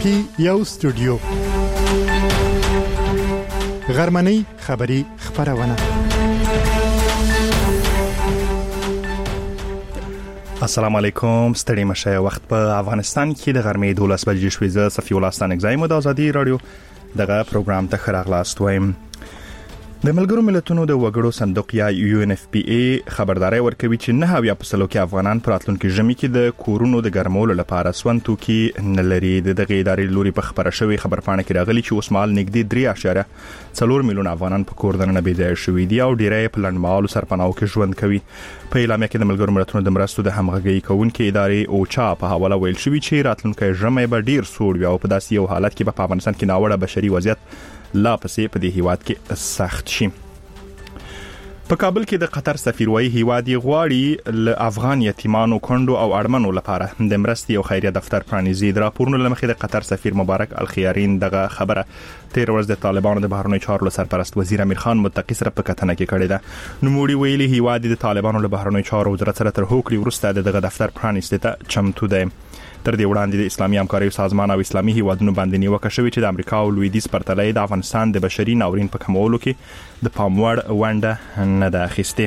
کې یو استودیو غرمنۍ خبری خبرونه. السلام علیکم. ستړي مشه. وخت په افغانستان کې د غرمې 12 بجې شوې. زه صفي الله ستانګزایم د ازادي رادیو دغه پروګرام ته خراغلاست وایم. د ملګرو ملتونو د وګړو صندوق یا UNFPA خبرداري ورکوي چې 9% کې افغانان پر راتلونکي ژمي کې د کورونو د ګرمولو لپاره سون توکي نه لري. دغه ادارې لوري په خبره شوی خبرپاڼه کې راغلي چې اوس مال نږدې 3.4 میلیون افغانان په کور دننه بيځای شوي دي او ډیری په لنډمهالو سرپناهو کې ژوند کوي. په اعلامیه کې د ملګرو ملتونو د مرستو د همغږي کوونکې ادارې اوچا په حواله ویل شوی چې راتلونکي ژمي به ډیر سوړ وي او په داسې یو حالت کې په افغانستان کې ناوړه بشري وضعیت لا پسې په دې هیواد کې سخت شي. په کابل کې د قطر سفیر وایي هیواد یې غواړي ل افغان یتیمانو کندو او اړمنو لپاره د مرستې او خیریه دفتر پرانیزي. د راپورونو لمخې د قطر سفیر مبارک الخيارین دغه خبره تیر ورځ د طالبانو د بهرنیو چارو سرپرست وزیر امیر خان متقی سره په کتنه کې کړې ده. نوموړي ویلي هیواد د طالبانو له بهرنیو چارو وزارت سره تر هوکړې وروسته دغه دفتر پرانیستل ته چمتو دی. تر دې وړاندې د اسلامي همکارۍ سازمان او اسلامي هیوادونو باندې نیوکه شوې چې د امریکا او لویدیځ پرتله د افغانستان د بشري ناورین په کمولو کې د پاموړ ونډه نه ده اخیستې.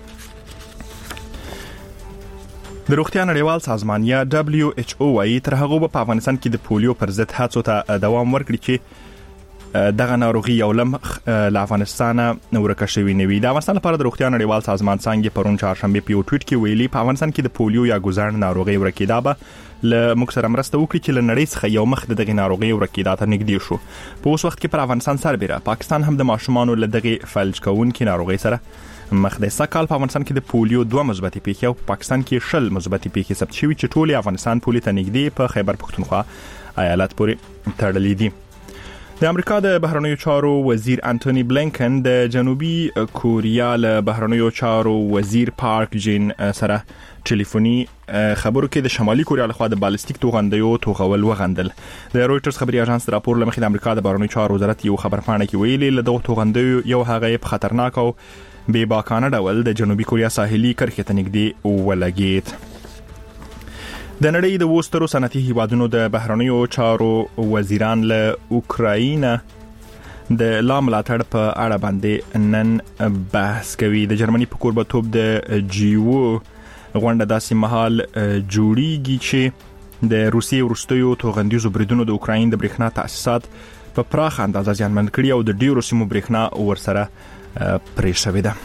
د روغتیا نړیوال سازمان یا WHO وايي تر هغه په افغانستان کې د پولیو پر ضد هڅو ته دوام ورکړي چې دغه ناروغي یو لم له افغانستان ورکه شوی نه وي. د افغانستان لپاره د روغتیا نړیوال سازمان څنګه پرون چهارشنبه په ټویټ کې ویلي په افغانستان کې د پولیو یا ګوزړ ناروغي ورکیدا به ل مکسر مرسته وکړي چې ل نړۍ څخه یو مخ د دغه ناروغي ورکیدا ته نږدې شو. په اوس وخت کې پر افغانستان سربېره پاکستان هم د ماشومانو له دغه فلج کوونکې ناروغي سره مخ دی. سکهال په افغانستان کې د پولیو 2 مثبتې پیښې او پاکستان کې 0 مثبتې پیښې ثبت شوې چې ټول افغانستان پولیو ته نږدې په خیبر پختونخوا ایالت پورې تړلې دي. د امریکا د بهرنیو چارو وزیر انټونی بلینکن د جنوبي کوریا له بهرنیو چارو وزیر پارک جین سره ټلیفوني خبرو کې د شمالي کوریا لخوا د بالستیک توغندیو توغول وغندل. د رويټرز خبري اژانس راپور لمخې د امریکا د بهرنیو چارو وزارت یو خبرپاڼه کې ویلي له دغه توغندیو یو هغه په خطرناک او بې باکانه ډول د جنوبي کوریا ساحلي کرښې ته نږدې ولګید. د نړۍ د وسترو صنعتي هیوادونو د بهرنیو چارو وزیران له اوکراین د لاملاتړ په اړه باندې نن بحث کوي. د جرمني په کوربتوب د جیو غونډه داسې مهال جوړیږي چې د روسیې ورستیو توغندیزو بریدونو د اوکراین د برېښنا تاسیسات په پراخ اندازه زیانمن کړي او د ډیرو سیمو برېښنا ورسره پرې شوې ده.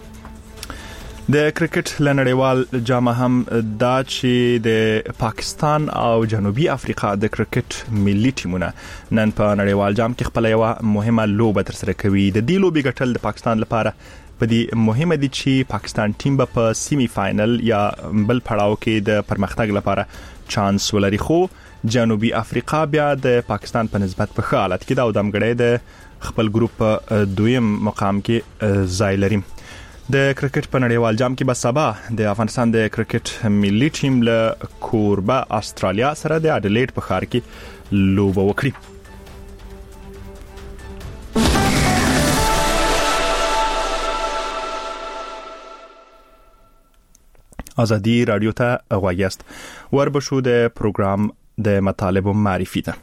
د کرکټ لنړیوال جام هم دا چې د پاکستان او جنوبي افریقا د کرکټ ملي ټیمونه نن په نړیوال جام کې خپل یو مهمه لوبه ترسره کوي. د دې لوبې ګټل د پاکستان لپاره په دې مهمه دي چې پاکستان ټیم به په سیمی فائنل یا بل پړاو کې د پرمختګ لپاره چانس ولري. خو جنوبي افریقا بیا د پاکستان په نسبت په ښه حالت کې دا ودمګړې د خپل ګروپ دویم مقام کې ځای لري. د کرکټ په نړیوال جام کې به سبا د افغانستان د کرکټ ملي ټیم له کوربه استرالیا سره د اډلیډ په ښار کې لوبه وکړي. ازادي رادیو ته غواړئ وربشو د پروګرام د مطالبو معرفي ده.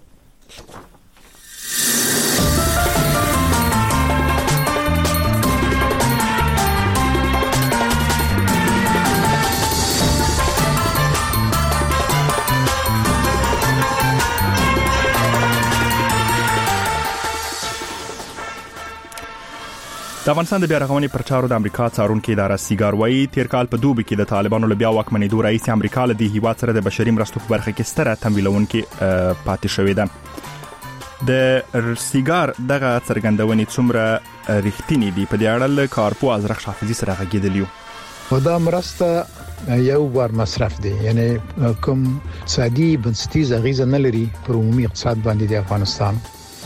د افغانستان د بیا رغونې پر چارو د امریکا څارونکو اداره سیګار وايي تیر کال په دوبي کې د طالبانو له بیا واکمنېدو رئیس امریکا له دې هیواد سره د بشري مرستو په برخه کې ستره تمویلونکې پاتې شوې ده. د سیګار دغه څرګندونې څومره رښتینی دي په دې اړه له کارپو ازرق حافظي سره غږیدلیو. دا مرسته یو بار مصرف دی، یعنی کوم سادي بنسټیز اغیزه نه لري پر عمومي اقتصاد باندې د افغانستان.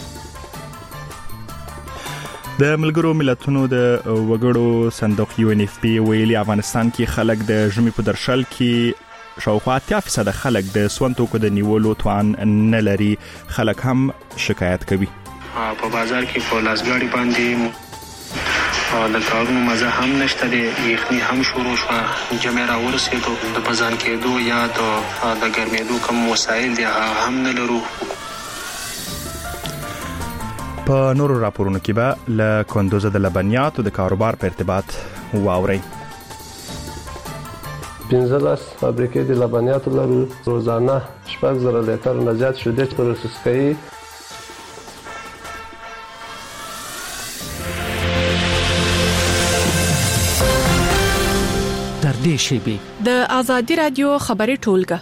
د ملګرو ملتونو د وګړو صندوق UNFPA ویلي افغانستان کې خلک د ژمي په درشل کې شاوخوا 80% خلک د سون توکو د نیولو توان نه لري. خلک هم شکایت کوي. په بازار کې په لاسګاډي باندې د کارونو مزه هم نشته دی، یخني هم شروع شوه، جمع را ورسېدو، د بزان کېدو یا د ګرمېدو کوم وسایل دی هم نه لرو. په نورو راپورونو کې به له کندوز د لبنیاتو د کاروبار په ارتباط واوري. 15 فابریکې د لبنیاتو لرو، روزانه 6,000 لیټر نه زیات شیدې پروسس کوي. در دې شیبې د آزادي رادیو خبري ټولګه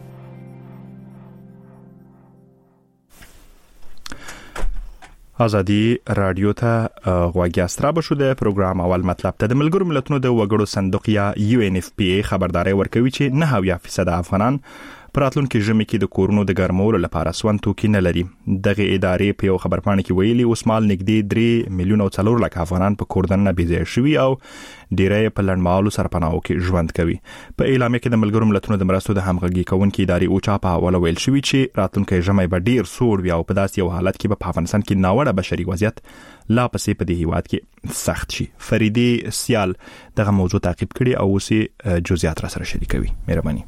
آزادي رادیو ته غواګیاسترا بشو د پروګرام اول مطلب ته د ملګرو ملتونو د وګړو صندوق یا UNFPA خبرداري ورکوي چې 9% افغانان پراتلونکو ژمي کې د کورونو د ګرمولو لپاره سون توکي نه لري. دغه ادارې په یو خبرپاڼه کې ویلي اوس مال نږدې 3 میلیون او 4 لک افغانان په کوردن بي ځای شوي او ډیری په لړمالو سرپناهو کې ژوند کوي. په اعلامیه کې د ملګرو ملتونو د مرستو د همغږي کوونکې ادارې اوچا په حواله ویل شوی چې راتلونکو ژمي به ډیر سوړ وي او په داسې یو حالت کې په افغانستان کې ناوړه بشري وضعیت لا پسې په دې هیواد کې سخت شي. فریدي سیال دغه موضوع تعقیب کړي او اوسې جزئیات را سره شریکوي. مهرباني.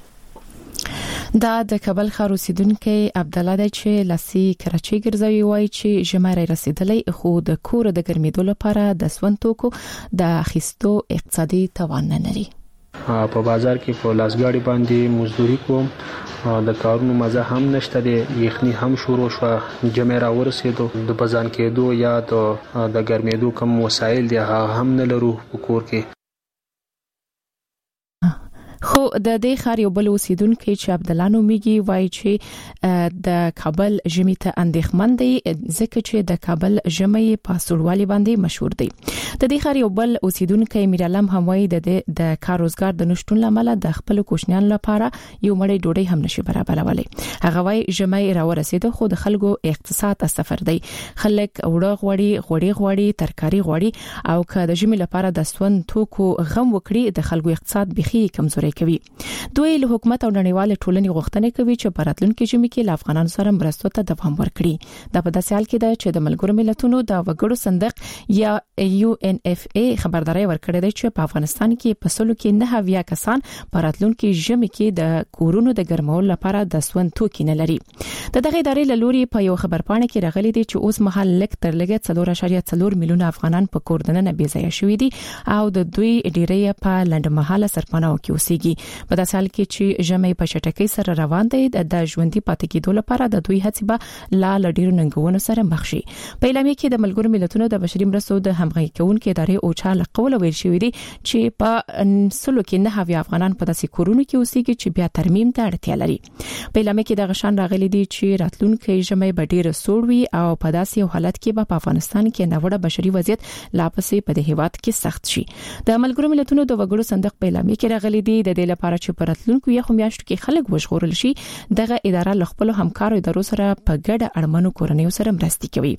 دا د کابل ښار اوسیدونکو عبد الله د چې لسی کراچي ګرځوي وای چې ژماره رسیدلې خو د کور د ګرمېدو لپاره د سونتوکو د اخیستو اقتصادي توان نه لري. په بازار کې په لاسګاډي باندې مزدوري کوم، د کارونو مزه هم نشته، د یخني هم شروع شو، جمع را ورسېدو، د بزان کېدو یا د ګرمېدو کوم وسایل دي هم نه لرو په کور کې. خو د دې ښار یو بل اوسیدونکو چې عبد الله نومیږي وایي چې د کابل ژمي ته اندېښمن دی ځکه چې د کابل ژمي په سړوالي باندې مشهور دی. د دې ښار یو بل اوسیدونکو میرالم هم وایي د کار روزګار د نشټون لامل د خپل کوشنیان لپاره یو مړی ډوډۍ هم نشي برابرولای. هغه وایي ژمي را ورسېده خو د خلکو اقتصاد سفر دی، خلک وړه غوړي ترکاری غوړي او که د ژمي لپاره د سون توکو غم وکړي د خلکو اقتصاد بخي کمزوري کوي. دوی له حکومت او نړیوال ټولنې غوښتنه کوي چې په راتلونکي ژمي کې له افغانانو سره مرستو ته دوام ورکړي. دا په داسې حال کې ده چې د ملګرو ملتونو د وګړو صندوق یا UNFPA خبرداري ورکړې ده چې په افغانستان کې په سلو کې 9 کسان په راتلونکي ژمي کې د کورونو د ګرمولو لپاره د سون توکي نه لري. دغه ادارې له لوري په یو خبرپاڼه کې راغلي دي چې اوس مهال لک تر لګه 4.4 میلیون افغانان په کوردنه بي ځای شوي دي او د دوی ډیری په لنډمهاله سرپناهو کې اوسېږي. په داسې حال کې چې ژمي په شټکۍ سره روان دي د ژوندۍ پاتې کېدو لپاره د دوی هڅې به لا لډیرو ننګونو سره مخ شي. په اعلامیه کې د ملګرو ملتونو د بشري مرستو د همغږي کوونکې ادارې اوچا لقول ویل شوی دی چې په سلو کې 9 افغانان په داسې کورونو کې اوسېږي چې بیا ترمیم ته اړتیا لري. په اعلامیه کې د غشان راغلي دي چې راتلونکي ژمي به ډیر سوړ وي او په داسې یو حالت کې به په افغانستان کې ناوړه بشري وضعیت لا پسې په دې هیواد کې سخت شي. د ملګرو ملتونو د وګړو صندوق په اعلامیه کې راغلي دي د دې لپاره چې په راتلونکو یو میاشتو کې خلک وژغورل شي دغه اداره ل خپل همکارو ادارو سره په ګډه اړمنو کورنیو سره مرستې کوي.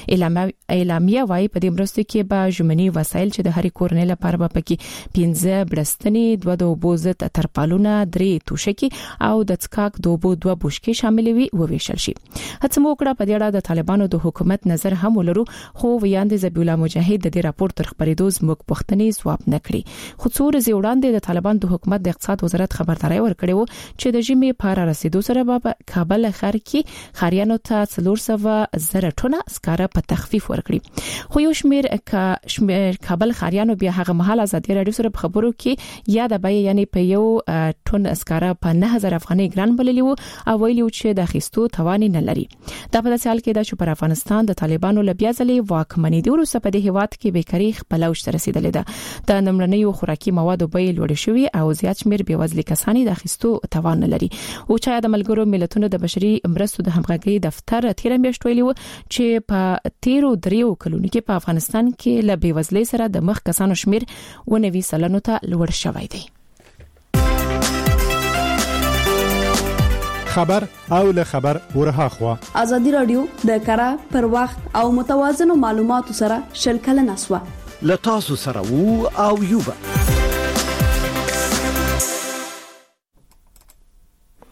اعلامیه وايي په دې مرستو کې به ژمنی وسایل چې د هرې کورنۍ لپاره به پکې 15 بړستنې 2 د بوزت ترپالونه 3 توشکی او د څکاک 2 بوشکې شامل وي وویشل شي. هڅه مو کړه په دې اړه د طالبانو د حکومت نظر هم ولرو خو ویاند زبی الله مجاهد د دې راپور تر خبرېدو زموږ پښتني ځواب نکړي. خو څو ورځې وړاندې د طالبان د حکومت د اقتصاد وزارت خبرداري ورکړې و چې د ژمي په رسیدو سره به کابل ښار کې خاریانو ته 400,000 ټنه سکاره په تخفیف ورکړي. خو یو شمیر کابل خاریانو بیا هغه مهال ازادي رادیو سره په خبرو کې یاد به یعنی په یو ټن سکاره په 9000 افغاني ګران بللی وو او ویلو چې د خستو توان نه لري. دا په داسې حال کې د پر افغانستان د طالبانو لبیا ځلې واکمنۍ د وروسته په دې هیواد کې بیکاری خپل اوج ته رسیدلې ده. د نمړنیو خوراکي موادو بیې لوړې شوې او زیات شمیر بېوزلي کسانی د خستو توان نه لري. او چې د ملګرو ملتونو د بشري مرستو د همغږي دفتر تیر میاشت ویلي و چې په 13 کلونو کې په افغانستان کې له بېوزلۍ سره د مخ کسانو شمیر 90% ته لوړ شوی دی. خبر او له خبر ورها خوا ازادي رادیو د کارا پر وخت او متوازن معلوماتو سره شلکل نسوه لتاسو سره وو او یوبا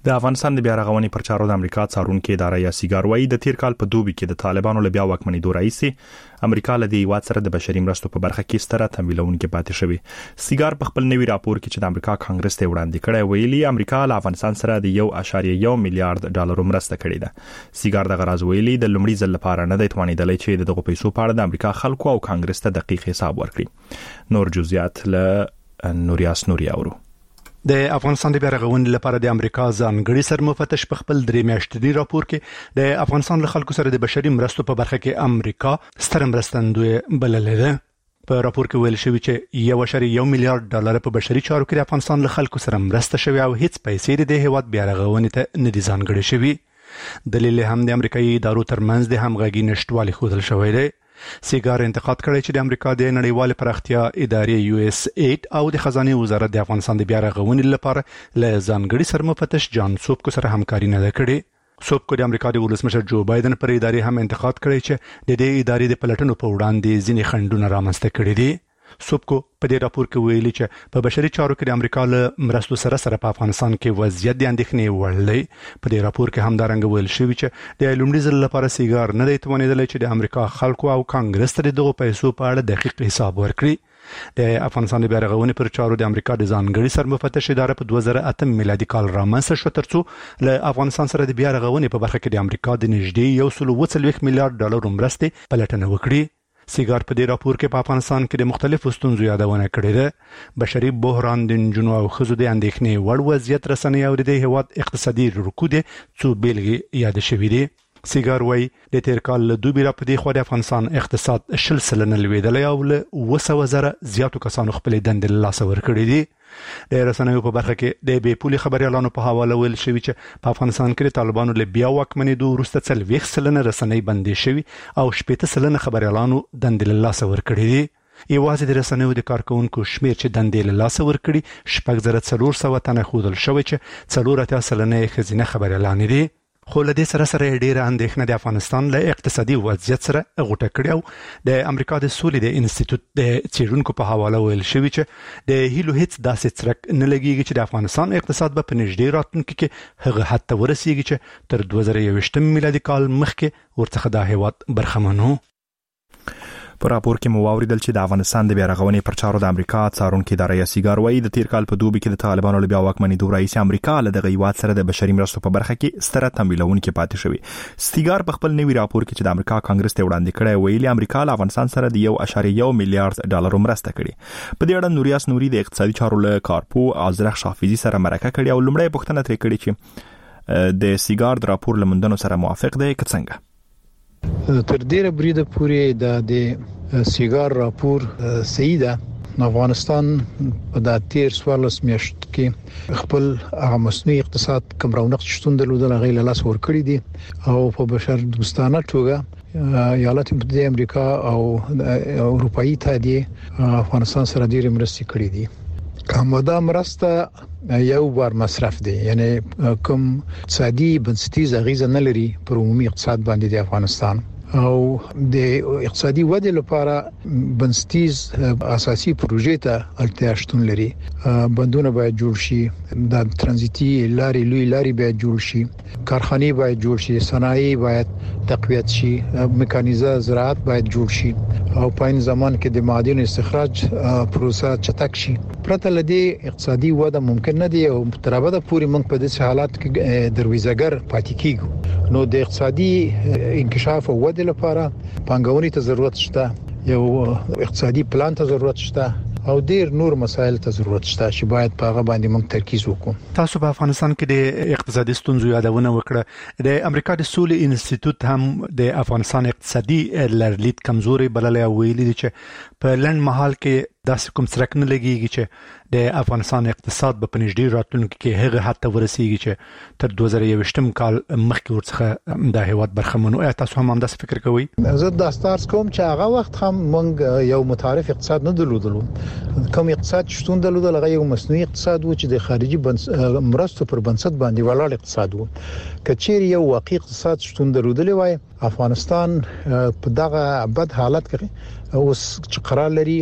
د افغانستان د بیا رغونې پر چارو د امریکا څارونکو اداره یا سیګار وايي د تیر کال په دوبي کې د طالبانو له بیا واکمنۍ دوه رئیس امریکا له دې هیواد سره د بشري مرستو په برخه کې ستره تمویلونکو پاتې شوی. سیګار په خپل نوي راپور کې چې د امریکا کانګرس ته وړاندې کړی ویلي امریکا له افغانستان سره د 1.1 میلیارډ ډالر مرسته کړې ده. سیګار د غراز ویلي د لومړي ځل لپاره نه دی توانیدلی چې دغه پیسو په اړه د امریکا خلکو او کانګرس ته دقیق حساب ورکړي. نور جزئیات له نوریاس نورياورو. د افغانستان د بیا رغونې لپاره د امریکا ځانګړي سرمفتش په خپل 3 میاشتې راپور کې د افغانستان له خلکو سره د بشري مرستو په برخه کې امریکا ستر مرستندوی بللې ده. په راپور کې ویل شوی چې 1.1 میلیارډ ډالر په بشري چارو کې د افغانستان له خلکو سره مرسته شوی او هیڅ پیسې د هیواد بیا رغونې ته نه دي ځانګړي شوی. دلیل هم د امریکایي ادارو ترمنځ د همغږي نشټوالي ښودل شوی دی. سیګار انتقاد کړی چې د امریکا د نړیوال پراختیا ادارې USAID او د خزانه وزارت د افغانستان د بیا رغونې لپاره له ځانګړي سرمفتش جان سوبکو سره همکاري نه کړې. سوبکو د امریکا د ولسمشر جو بایدن پر ادارې هم انتقاد کړی چې د دې ادارې د پلټنو په وړاندې ځینې خنډونه رامنځته کړي دي. سوبکو په دې راپور کې ویلي چې په بشري چارو کې د امریکا له مرستو سره په افغانستان کې وضعیت د اندېښنې وړ دی. په دې راپور کې هم دا رنګ ویل شوی چې د لومړي ځل لپاره سیګار نه دی توانیدلی چې د امریکا خلکو او کانګرس ته دغه پیسو په اړه دقیق حساب ورکړي. د افغانستان د بیا رغونې پر چارو د امریکا د ځانګړي سرمفتش اداره په 2008 میلادي کال رامنځته شو ترڅو له افغانستان سره د بیا رغونې په برخه کې د امریکا د نږدې 1.4 میلیارډ ډالر مرستې پلټنه وکړي. سیګار په دې راپور کې په افغانستان کې د مختلفو ستونزو یادونه کړې ده. بشري بحران د نجونو او ښځو د اندېښنې وړ وضعیت رسنۍ او د هیواد اقتصادي رکود څو بیلګې یاد شوې دي. سیګار وايي د تیر کال له دوبي را پدې خو د افغانستان اقتصاد 10% لویدلی او له 200,000 زیاتو کسانو خپل دندې له لاسه ورکړي دي. د رسنیو په برخه کې د بې پولي خبريالانو په حواله ویل شوی چې په افغانستان کې د طالبانو له بیا واکمنۍ دوه وروسته 40% رسنۍ بندې شوی او 80% خبريالانو دندې له لاسه ورکړي دي. یوازې د رسنیو د کارکونکو شمیر چې دندې له لاسه ورکړي 4,400 تنه ښودل شوی چې 84% ښځینه خبريالان دي. خو له دې سره ډېره اندېښنه د افغانستان له اقتصادي وضعیت سره غوټه کړې او د امریکا د سولې د انسټیټیوټ د څېړونکو په حواله ویل شوی چې د هیلو هیڅ داسې څرک نه لګیږي چې د افغانستان اقتصاد به په نږدې راتلونکي کې هغه حد ته ورسیږي چې تر 2021 میلادي کال مخکې ورڅخه د هیواد برخمن وو. په راپور کې مو واوریدل چې د افغانستان د بیا رغونې پر چارو د امریکا څارونکو اداره یا سیګار وايي د تیر کال په دوبي کې د طالبانو له بیا واکمنۍ دوه رئیس امریکا له دغه هیواد سره د بشري مرستو په برخه کې ستره تمویلونکو پاتې شوی. سیګار په خپل نوي راپور کې چې د امریکا کانګرس ته وړاندې کړی ویلي امریکا له افغانستان سره د 1.1 میلیارډ ډالر مرسته کړې. په دې اړه نوریاس نوري د اقتصادي چارو له کارپو ازرخ شافیزي سره مرکه کړې او لومړی پوښتنه ترې کړې چې د سیګار د راپور لمندنو سره موافق دی که څنګه. تر ډیره بریده پورې د سیګار راپور صحیح ده. افغانستان په د تیر 14 میاشت کې خپل مصنوعي اقتصاد کم رونق شتون درلودل غیر لاس ور کړی دي او په بشر دوستانه توګه ایالات متحده امریکا او اروپאי اتحادیه افغانستان سره ډیر مرستې کړې دي. کومه مرسته یو بار مصرف دي یعنی کوم اقتصادي بنسټیز غیزه نه لري پر عمومي اقتصاد باندې د افغانستان او د اقتصادي ودې لپاره بنسټیز اساسي پروژې ته اړتیا شتون لري. بندونه باید جوړ شي، د ترانزیتي لارې لوی لارې باید جوړ شي، کارخانې باید جوړ شي، صنایع باید تقویت شي، میکانیزه زراعت باید جوړ شي او په این زمان کې د معادن استخراج پروسه چټک شي. پرته لدی اقتصادي وده ممکن نه دی او تر ابده پورې موږ په دې حالات کې درویزګر پاتې کیږو. نو د اقتصادي انکشاف او وده لپاره پانګونې ته ضرورت شته، یو اقتصادي پلان ته ضرورت شته او ډیر نور مسایل ته ضرورت شته چې باید په هغه باندې موږ ترکیز وکړو. تاسو په افغانستان کې د اقتصادي ستونزو یادونه وکړه. د امریکا د سولې انسټیټیوټ هم د افغانستان اقتصادي لرلید کمزوري بللې ویلي دي چې په لنډ مهال کې داسې کوم څرک نه لګیږي چې د افغانستان اقتصاد په نږدې راتلونکي کې هغه حد ته ورسیږي چې تر 2021 کال مخکې ورڅخه د هیواد برخمن وي. تاسو هم داسې فکر کوئ؟ زه د استارس کوم چې هغه وخت هم موږ یو متعارف اقتصاد نه درلودلو. کوم اقتصاد شتون درلودل هغه یو مصنوعي اقتصاد و چې د خارجي مرستو پر بنسټ باندې ولاړ اقتصاد و. کچېر یو واقعي اقتصاد شتون درلودل وای افغانستان په دغه بد حالت کې اوس چې قرار لري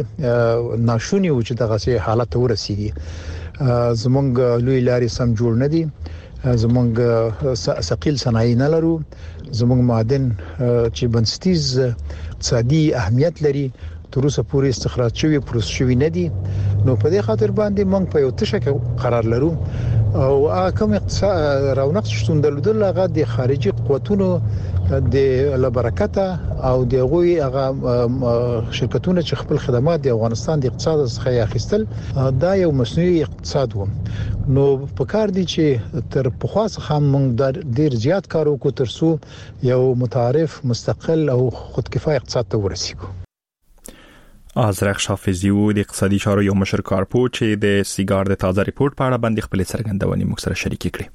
ناشونی و چې دغه سي حالت ورسیږي. زمونږ لوی لارې سم جوړ نه دي، زمونږ ثقيل صنایع نه لرو، زمونږ معدن چې بنسټیز اقتصادي اهمیت لري تر اوسه پورې استخراج شوی پروسس شوی نه دي. نو په دې خاطر باندې موږ په یو تشه کې قرار لرو او کوم اقتصاد رونق شتون درلودل هغه د خارجي قوتونو د لبرکته او د غوي هغه شرکتونه چې خپل خدمات د افغانستان د اقتصاد څخه اخیستل دا یو مصنوعي اقتصاد و. نو په کار دي چې تر پخوا څخه موږ ډیر زیات کار وکړو ترڅو یو متعارف مستقل او خودکفایه اقتصاد ته ورسیږو. ازرق شافعی و د اقتصادي چارو یو مشر کارپو چې د سیګار د تازه ریپورت په اړه باندې خپل څرګندونې موږ سره شریک کړي.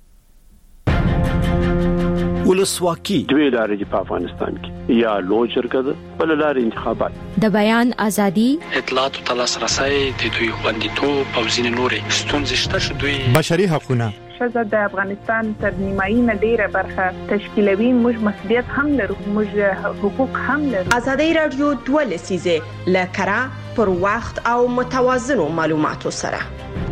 ولسواکي دوی لارې په افغانستان کې یا لوی شرکت بل لارې انتخابات د بیان ازادي اطلاعات او تلاسرسي د دوی خوندیتوب او ځینې نورې ستونزې شته چې دوی بشري حقوقونه شزه د افغانستان تر نیمایي نه ډیره برخه تشکیلوي. موږ مسؤلیت هم لرو، موږ حقوق هم لرو. ازادي رادیو 2 لسیزه لکرا پر وخت او متوازنو معلوماتو سره.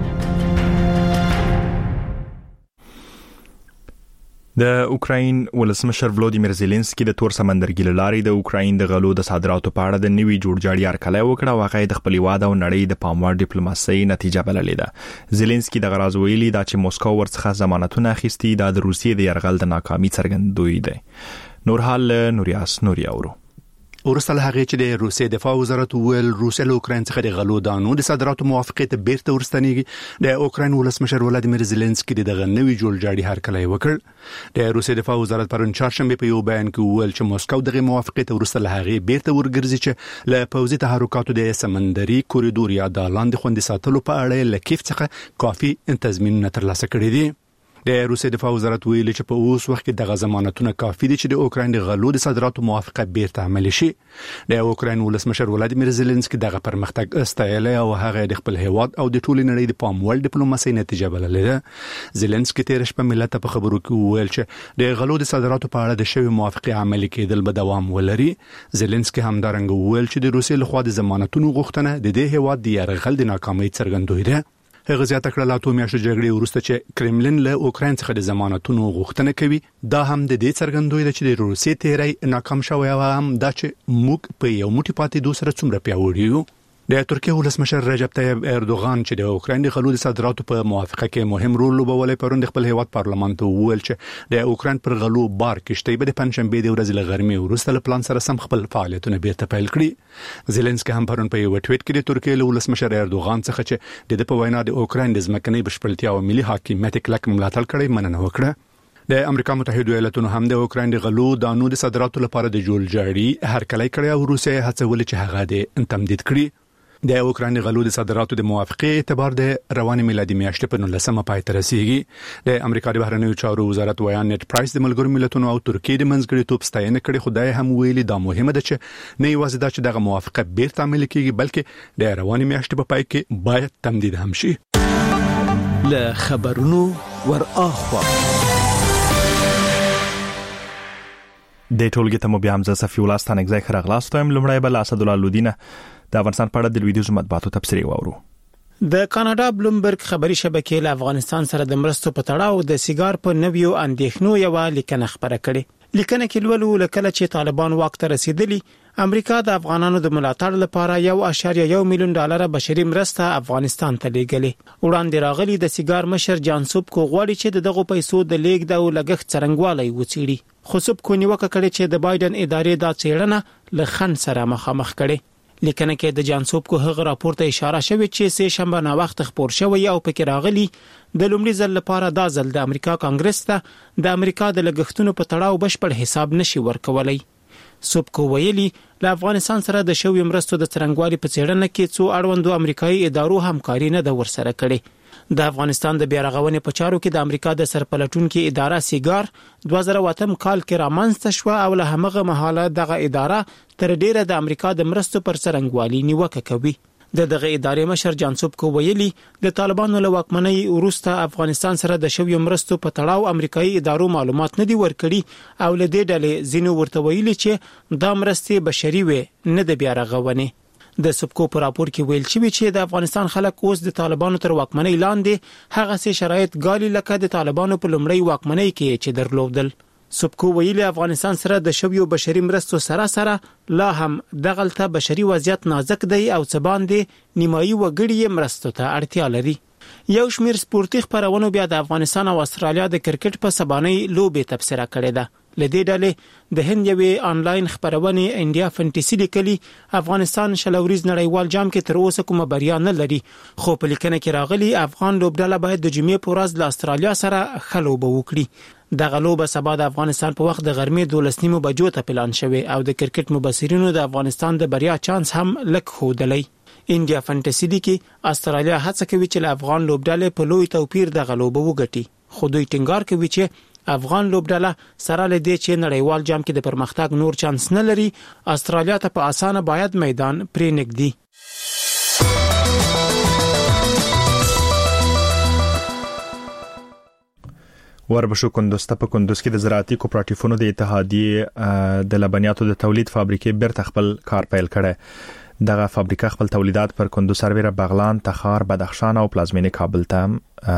د اوکراین ولسمشر ولودیمیر زيلنسکي د تور سمندرګي لارې د اوکراین د غلو د صادراتو په اړه د نوي جوړجاړي هرکلی وکړ او هغه د خپل واده او نړۍ د پاموړ ډیپلوماسي نتیجه بللې ده. زيلنسکي د غراز ویلي دا چې موسکو ورڅخه ضمانتونه اخیستي د روسیې د يرغل د ناکامي څرګندوي ده. نورحال نوریاس نورياورو ورسره هغه چې د روسیې دفاع وزارت ویل روسیا له اوکراین څخه د غلو دانو د صادراتو موافقت بیرته ورستنیږي. د اوکراین ولسمشر ولادیمیر زيلنسکي دغه نوي جوړجاړي هرکلی وکړ. د روسیې دفاع وزارت پرون چهارشنبه په یو بیان کې ویل چې موسکو دغه موافقت ورسره له هغه بیرته ورګرځي چې له پوځي تحرکاتو د سمندري کوریډور یا د لاندې خوندي ساتلو په اړه له کیف څخه کافي تضمینونه ترلاسه کړي دي. د روسیې دفاع وزارت ویلي چې په اوس وخت کې دغه ضمانتونه کافي دي چې د اوکراین د غلو د صادراتو موافقه بیرته عملي شي. د اوکراین ولسمشر ولادیمیر زيلنسکي دغه پرمختګ استایل او هغه د خپل هیواد او د ټولې نړۍ د پاموړ ډیپلوماسي نتیجه بللې ده. زيلنسکي تیر شپه ملت په خبرو کې ویل چې د غلو د صادراتو په اړه د شوی موافقه عملي کېدل به دوام ولري. زيلنسکي همدارنګه ویل چې د روسیې لخوا د ضمانتونو غوښتنه د دې هیواد د يرغل د ناکامۍ څرګندوي ده. هغه زیاته کړه لا 2 میاشتې جګړې وروسته چې کرملین له اوکراین څخه د ضمانتونو غوښتنه کوي دا هم د دې څرګندوي چې د روسیې تیری ناکام شوی او هم دا چې موږ په یو موټی پاتې دوسر څومره پیاوړي یو. د ترکیه ولسمشر رجب طیب اردوغان چې د اوکراین د غلو د صادراتو په موافقه کې مهم رول لوبولی پرون د خپل هیواد پارلمان ته وویل چې د اوکراین پر غلو بار کشتۍ به د پنځشنبه د ورځې له غرمې وروسته له پلان سره سم خپل فعالیتونه بیرته پیل کړي. زيلنسکي هم پرون په یو ټویټ کې د ترکیه ولسمشر اردوغان څخه چې د وینا د اوکراین د ځمکنۍ بشپړتیا او ملي حاکمیت کلک ملاتړ کړي مننه وکړه. د امریکا متحده ایالاتونو هم د اوکراین د غلو دانو د صادراتو لپاره د جوړجاړي هرکلی کړی او روسیه هڅولې چې هغه د تمدید کړي. د اوکراین غلو د صادراتو د موافقه اعتبار د رواني میلادي میاشتې په 19 پای ته رسیدي. د امریکا د بهرنیو چارو وزارت ویان نت پرایس د ملګرو ملتونو او ترکیه د منځګړیتوب ستاینه کړې، خدای هم ویلي دا مهمه ده چې نه یوازې دا چې دغه موافقه بیرته عملي کیږي بلکې د رواني میاشتې په پای کې باید تمدید هم شي. له خبرونو ور اخوا د ټولګي ته مو بیا هم زه صفي الله ستانک ځای خرغلاستم. لمړی بل اسد الله لودینه د افغانستان په اړه د لویدیځ مطبوعاتو تبصرې واورو. د کاناډا بلومبرګ خبري شبکې له افغانستان سره د مرستو په تړاو د سیګار په نویو اندېښنو یو لیکنه خبره کړې. لیکنه کې لولو لکه چې طالبان واک ته رسیدلی امریکا د افغانانو د ملاتړ لپاره 1.1 میلیون ډالر بشري مرسته افغانستان ته لیږلې. وړاندې راغلي د سیګار مشر جانسوب کو غواړي چې دغه پیسو د لیږد او لګښت څرنګوالي وڅېړي. خو سب کو نیوکه کړې چې د بایدن ادارې دا څېړنه له خن سره مخامخ کړي. لیکنه کې د جانسوب کو هغه راپور ته اشاره شوې چې سه شنبه نا وخت خبر شوی او پکې راغلي د لومړي ځل لپاره دا ځل د امریکا کانګرس ته د امریکا د لګښتونو په تړاو بشپړ حساب نشي ورکولای. سوبکو ویلي له افغانستان سره د شوی مرستو د څرنګوالي په څېړنه کې څو اړوندو امریکایي ادارو همکاري نه د ورسره کړي. د افغانستان د بیارغونې په چارو کې د امریکا د سرپلټونکو اداره سیګار 2008 کال کې رامنځته شو او له همغه مهاله دغه اداره تر ډیره د امریکا د مرستو پر څرنګوالي نیوکه کوي. دغه ادارې مشر جانسوب کو ویلي د طالبانو له واکمنۍ وروسته افغانستان سره د شوی مرستو په تړاو امریکایي ادارو معلومات نه دی ورکړي او له دې ډلې زینو ورته ویلي چې دا مرستې بشري وي نه د بیارغونې. د سبکو په راپور کې ویل شوی چې د افغانستان خلک اوس د طالبانو تر واکمنۍ لاندې هغه څه شرایط ګالي لکه د طالبانو په لومړی واکمنۍ کې چې درلودل. سبکو ویلي افغانستان سره د شویو بشري مرستو سره لا هم دغلته بشري وضعیت نازک دی او څه باندې نیمایي وګړي مرستو ته اړتیا لري. یو شمیر سپورتي خبرونو بیا د افغانستان او استرالیا د کرکټ په سبانۍ لوبې تبصره کړې ده. لدې ډلې د هند یوې آنلاین خبرونې انډیا فانټسي لیکلي افغانستان شلوريز نړیوال جام کې تر اوسه کومه بریا نه لري، خو په لیکنه کې راغلي افغان لوبډله باید د جمعې په ورځ له استرالیا سره ښه لوبه وکړي. دغه لوبه سبا د افغانستان په وخت د غرمې 12:30 بجو ته پلان شوی او د کرکټ مبصرینو د افغانستان د بریا چانس هم لږ ښودلی. انډیا فانټسي لیکي استرالیا هڅه کوي چې له افغان لوبډلې په لوی توپیر دغه لوبه وګټي، خو دوی ټینګار کوي چې افغان لوبډله سره لدې چې نړیوال جام کې د پرمختګ نور چانس نه لري، استرالیا ته په اسانه باید میدان پرې نږدي. وربشو کندوز ته په کندوز کې د زراعتي کوپراتیفونو د اتحادیې د لبنیاتو د تولید فابریکې بیرته خپل کار پیل کړي. دغه فابریکه خپل تولیدات پر کندوز سرویره بغلان، تخار، بدخشان او پلازمینې کابل ته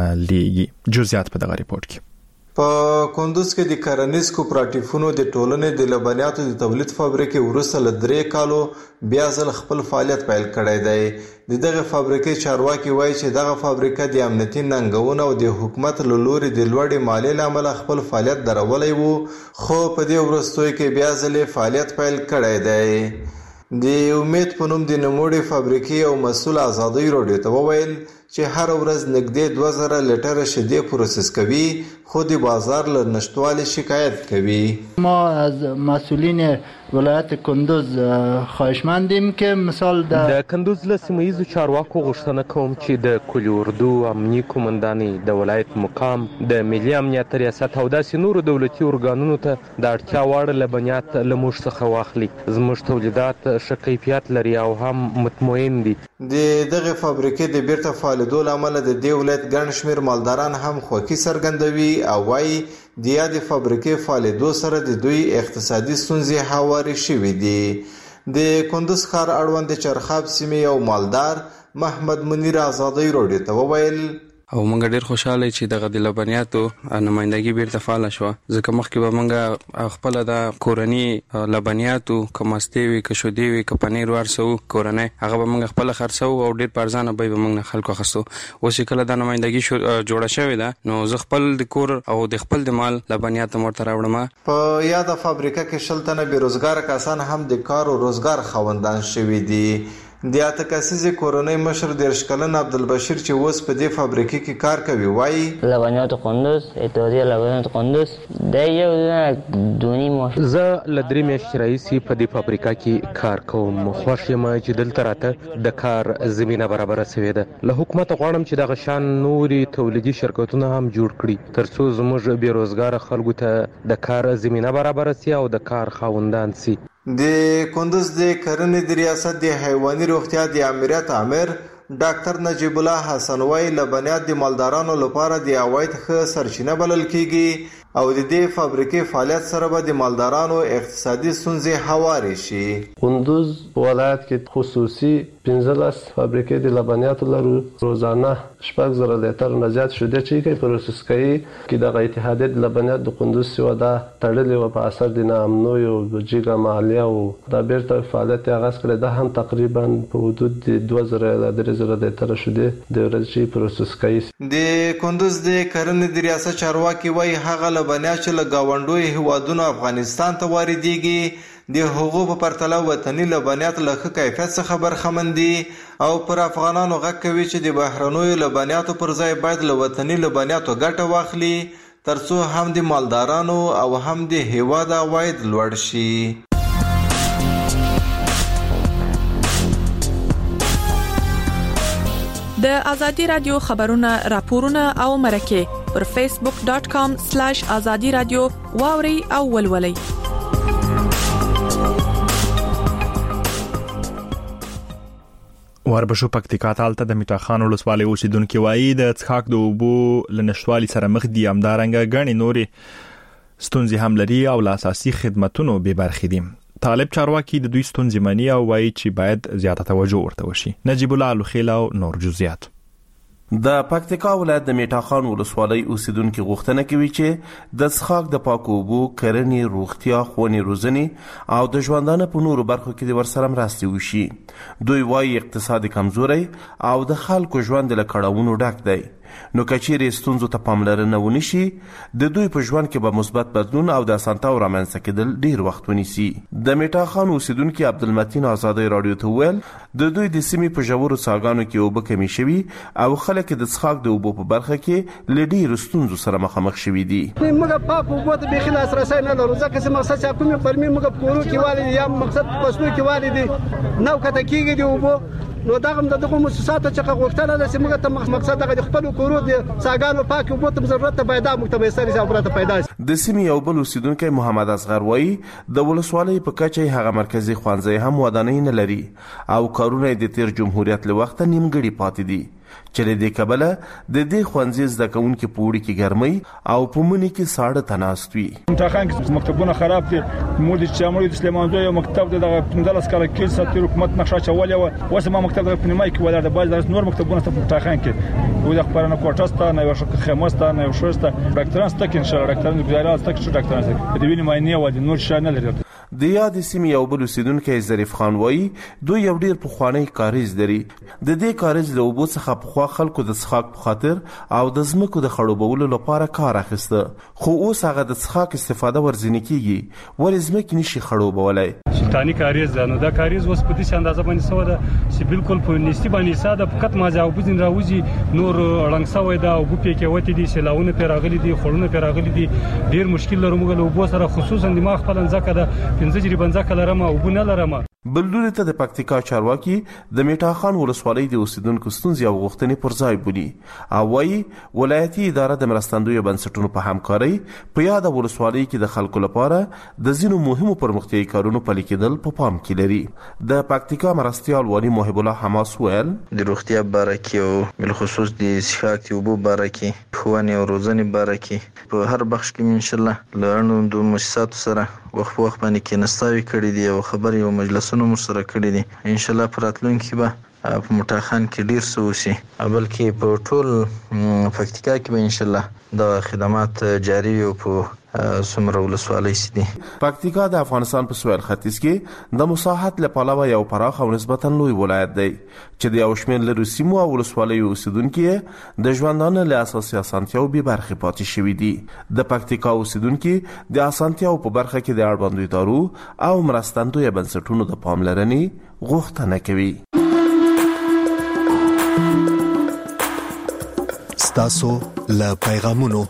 لیږي. جزئیات په دغه ریپورت کې. په کندوز کې د کرنیز کوپراتیفونو د ټولنې د لبنیاتو د تولید فابریکې وروسته له 3 کالو بیا ځل خپل فعالیت پیل کړی دی. دغه فابریکې چارواکي وایي چې دغه فابریکه د امنیتي ننګونو او د حکومت له لوري د لوړې مالیې له امله خپل فعالیت درولای وو، خو په دې وروستیو کې بیا ځل فعالیت پیل کړی دی. د امید په نوم د نموړې فابریکې او مسؤل آزادۍ راډیو ته وویل چې هر ورځ نږدې 2000 لیټر شیدې پروسس کوي، خو د بازار له نشټوالي شکایت کوي. ما از مسئولین ولایت کندوز خواهشمندیم که مثال د کندوز له سیمه‌ییزو چارواکو غوښتنه کوم چې د کلي اردو امنیي قومندانۍ د ولایت مقام د ملي امنیت ریاست او داسې نورو دولتي ارګانونو ته د اړتیا وړ لبنیات له موږ څخه واخلي. زموږ تولیدات ښه کیفیت لري او هم مطمئن دي. د دغه فابریکې د بیرته فعالیدو له امله د دې ولایت ګڼ شمېر مالداران هم خوښي څرګندوي او وایي د یادې فابریکې فعالیدو سره د دوی اقتصادي ستونزې هوارې شوې دي. د کندوز ښار اړوند چرخاب سیمې یو مالدار محمد منیر آزادۍ راډیو ته وویل او موږ ډیر خوشاله چې دغه د لبنیاتو نمائندګي بیرته فعال شوه، ځکه مخکې به موږ خپل د کورنی لبنیاتو کمسته وی کشودي وی کپنیر ورسو کورنۍ هغه به موږ خپل خرڅو او ډیر پرځانه به موږ خلکو خستو. اوس کله د نمائندګي جوړه شوې ده نو زه خپل د کور او د خپل د مال لبنیات مرته راوړم. په یاده فابریکه کې شلتنه بیروزګار کسان هم د کار او روزګار خوندان شوي دي. د اتکاسیزې کورنۍ مشر د ارشکلن عبدالبشیر چې اوس په دې فابریکې کې کار کوي وایي لبنیات کندوز اتحادیه لبنیات کندوز د یو دونی مو زه له 3 میاشتې راهیسې په دې فابریکه کې کار کوم. خوښ یم چې دلته راته د کار زمینه برابره شوې ده. له حکومت غواړم چې دغه شان نوري تولیدي شرکتونه هم جوړ کړي ترڅو زموږ بیروزګار خلکو ته د کار زمینه برابره شي او د کار خاوندان شي. د کندوز د کرنې د ریاست د حیواني روغتیا د امریت امیر ډاکټر نجیب الله حسن وای لبنیات د مالدارانو لپاره د عواید ښه سرچینه بلل کیږي او د دې فابریکې فعالیت سره به د مالدارانو اقتصادي ستونزې هوارې شي. کندوز ولایت کې خصوصي 15 فابریکې د لبنیاتو لرو. روزانه 6000 لیټر نه زیات شیدې چې پروسس کوي کې د اتحادیې د لبنیات د کندوز سیواده تړلې و په اثر د ناامنۍ او جګه مالیه او د بیرته فعالیت آغاز کړی. دا هم تقریبا په حدود د 2000 ل 3000 لیټر شیدې د ورځې چې پروسس کوي. د کندوز د کرنې د ریاست چارواکي وایي هغه لبنیات چې له ګاونډوي هیوادونو افغانستان ته واردېږي د هغو په پرتله وطني لبنیات له ښه کیفیت څخه برخمن دي او پر افغانانو غږ کوي چې د بهرنیو لبنیاتو پر ځای باید له وطني لبنیاتو ګټه واخلي ترڅو هم د مالدارانو او هم د هیواد عواید لوړ شي. د ازادي رادیو خبرونه راپورونه او مرکه پر facebook.com/azadi radio واوري او ولولي. وربشو پکتیکا تالته د میټاخان ولسوالۍ اوسیدونکو وایي د څښاک د اوبو لنشوالي سره مخ دي امدارنګ غني نوري ستونزې هم لري او اساسي خدماتونو به برخې دي. طالب چارواکي د دوی ستونزې مني او وایي چې باید زیاته توجه ورته وشي. نجیب الله الخیل او نور جزئیات. د پکتیکا ولایت د میټاخان ولسوالۍ اوسیدونکو غوښتنه کوي چې د څښاک د پاکو اوبو، کرنې، روغتیا، ښوونې، روزنې او د ژوندانه په نورو برخو کې د ورسره مرستې وشي. دوی وایي اقتصادي کمزوري او د خلکو ژوند له کړاوونو ډک دی. نو کچېرې ستونزو ته پاملرنه ونشي، د دوی په ژوند کې به مثبت بدلون او د اسانتیاو رامنځته کېدل ډیر وخت ونیسي. د میټاخان اوسیدونکو عبدالمتین آزادۍ رادیو ته وویل د دوی د سیمې په ژورو څاګانو کې اوبه کمې شوي او خلک د څښاک د اوبو په برخه کې له ډیرو ستونزو سره مخامخ شوي دي. موږ پاک اوبو ته بیخي لاسرسی نه لرو، ځکه چې مقصد چې کومې پرمې موږ په کورو کې والي یا مقصد په فصلو کې والي دي نو کته کېږي د اوبو. نو دغه مؤسساتو چې غوښتنه ده چې موږ ته مقصد دغه خپل کورو د څاګانو پاک اوبو ته ضرورت پیدا مکتبه سره ضرورت پیدا شي. د سیمې یو بل اوسیدونکی محمد اصغر وایي د ولسوالۍ په کچه هغه مرکزی ښوونځی هم ودانۍ نه لري او کارونه د تیر جمهوریت له وخت نیمګړي پاتې دي چې له دې کبله د دې ښوونځي زده کوونکي په اوړي کې ګرمۍ او په مني کې ساړه ته ناست وي. امتحان کې مکتبونه خراب دي. مور د چامړي د سلیمان زوی یو مکتب د 15 کال کې ستیر حکومت نقشه چولې و اوس ما مکتب د پنیمای کې ولر د باز نور مکتبونه ته امتحان کې و د خبرونه کوټسته نه یو خمسته نه یو شوسته ډاکټران ستک ان شاء الله ډاکټران ګزارال ستک شو ډاکټران د وینې ماینه و د نور شانل لري. د یاد سیمې یو بل اوسیدونکی ظریف خان وایي دوی یو ډیر پخوانی کاریز لري. د دې کاریز له اوبو څخه پخوا خلکو د څښاک په خاطر او د ځمکو د خړوبولو لپاره کار اخیسته، خو اوس هغه د څښاک استفاده ورځنی کیږي ولې ځمکې نشي خړوبولای. سلطانی کاریز نو دا کاریز اوس په دې اندازه باندې سو ده چې بالکل په نسبت باندې ساده فقط مازه او بزین راوځي نور اړنګ سوی دا او بو پې کې وتی دي سلاونه پیراغلي دي خړونه پیراغلي دي ډیر مشکل لرو موږ له اوبو سره خصوصا د ما خپل ځکه د 15 جریبنځه کله رمه او بو نه لرمه. بلدوري ته د پکتیکا چارواکي د میټاخان ولسوالۍ د اوسیدونکو ستونزې او غوښتنې پر ځای بولي او وايي ولایتي اداره د مرستندویو بنسټونو په همکارۍ په یاده ولسوالۍ کې د خلکو لپاره د ځینو مهمو پرمختیایي کارونو پلي کېدل په پام کې لري. د پکتیکا مرستیال والي محب الله حماس ویل د روغتیا باره کې او بالخصوص د څښاک د اوبو باره کې، ښوونې او روزنې باره کې په هر بخش کې ان شاء الله له اړوندو مؤسساتو سره وخت باندې کې نستاوي کړې دي او خبرې او مجلسونه مر سره کړې دي. ان شاء الله پر راتلونکي به په مټاخان کې ډیر څه وشي بلکې په ټول پکتیکا کې به ان شاء الله د خدمات جاري او په سمره ولسوالۍ سي. پکتیکا د افغانستان په سویل ختیځ کې د مساحت له پلوه یو پراخ او نسبتا لوی ولایت دی چې د یو شمېر لرو سیمو او ولسوالیو اوسیدونکي د ژوندانه له اساسي اسانتیاو به برخه پاتې شوي دي. د پکتیکا اوسیدونکي د اسانتیاو په برخه کې د اړوندو ادارو او مرستندویو بنسټونو د پاملرنې غوښتنه کوي. ستاسو له پیغامونو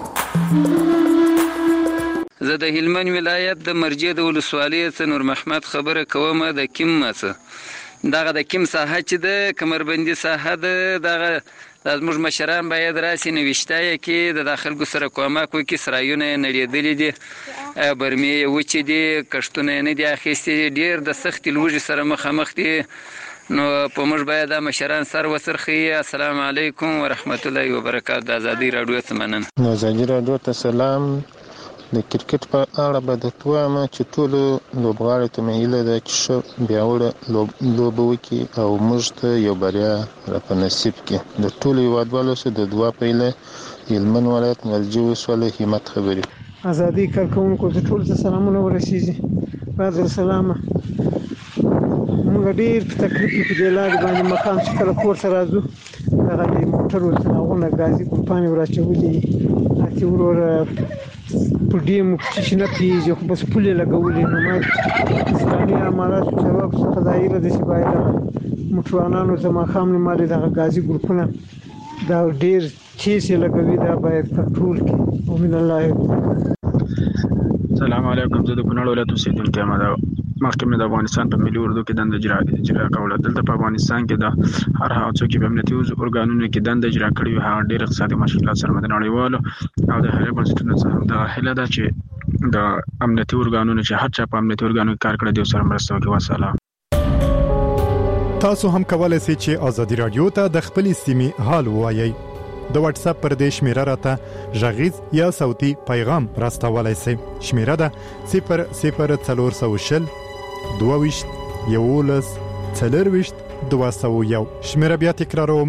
زه د هلمند ولایت د مرجې د ولسوالۍ څخه نور محمد خبره کوم. د کیم څه دغه د کیم ساحه چې د کمربندي ساحه دغه زموږ مشران باید راسي نوښتای کې د خلکو سره کومک وکړي. سرایونه نړېدلې دي، برمې وچې دي، کښتونه نه دي اخیستي، ډېر د سختې لوږې سره مخامخ دي. نو په موږ باید د مشران سر وسرخي. السلام علیکم ورحمت الله وبرکاته. د ازادي رادیو څخه مننه. ازادي رادیو ته سلام. د کرکټ په اړه به د توامه چې ټولو لوبغاړو ته مې هیله ده چې ښه پیاوړې لوبه وکړي او موږ ته یو بریا راپه نصیب کړي. د ټولو هیوادوالو سره د دعا په هیله هلمند ولایت مرجې ولسوالۍ همت خبرې. ازادي کارکوونکو ته ټول ته سلامونه ورسیږي. بعد السلام. موږ ډېر په تکلیف کې په دې لارې باندې مقام چې کله کور ته راځو دغه د موټرو څراغونه ګازي کمپانۍ وراچولي چې وروره په ډیم چې نه پیږي خو بس پولې لګولې. نو ما اسلامي اماراتو چارواکو څخه دا هیله ده چې باید موټروانانو ته ماښام نیمالې دغه ګازي ګروپونه دا ډېر تیز یې لګوي دا باید کنټرول کړي. ومن الله. سلام علیکم. زه د کونړ ولایت اوسېدونکی یم. مخکې مې د افغانستان په ملي اردو کې دنده اجرا کوله. دلته په افغانستان کې د هر هغه څوک چې په امنیتي ارګانونو کې دنده اجرا کړې وي هغه ډېر اقتصادي مشکلات سره د نړیوالو او د هغې بنسټونو څخه د هیله ده چې د امنیتي ارګانونو چې هر چا په امنیتي ارګانونو کې کار کړی دی سره مرسته وکړي. وسلام. تاسو هم کولای شئ چې ازادي رادیو ته د خپل سیمې حال ووایئ. د واتس اپ پر دې شمیره راته غږیز یا صوتي پیغام راستولای شئ. شمیره ده 00420 22 11 40 201. شمیره بیا تکراروم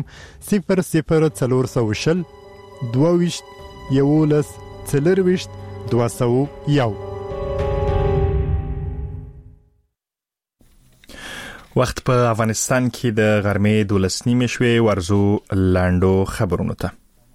00 22 11 40 201. وخت په افغانستان کې د غرمې 12 شوي ورزو لاندو خبرونو ته.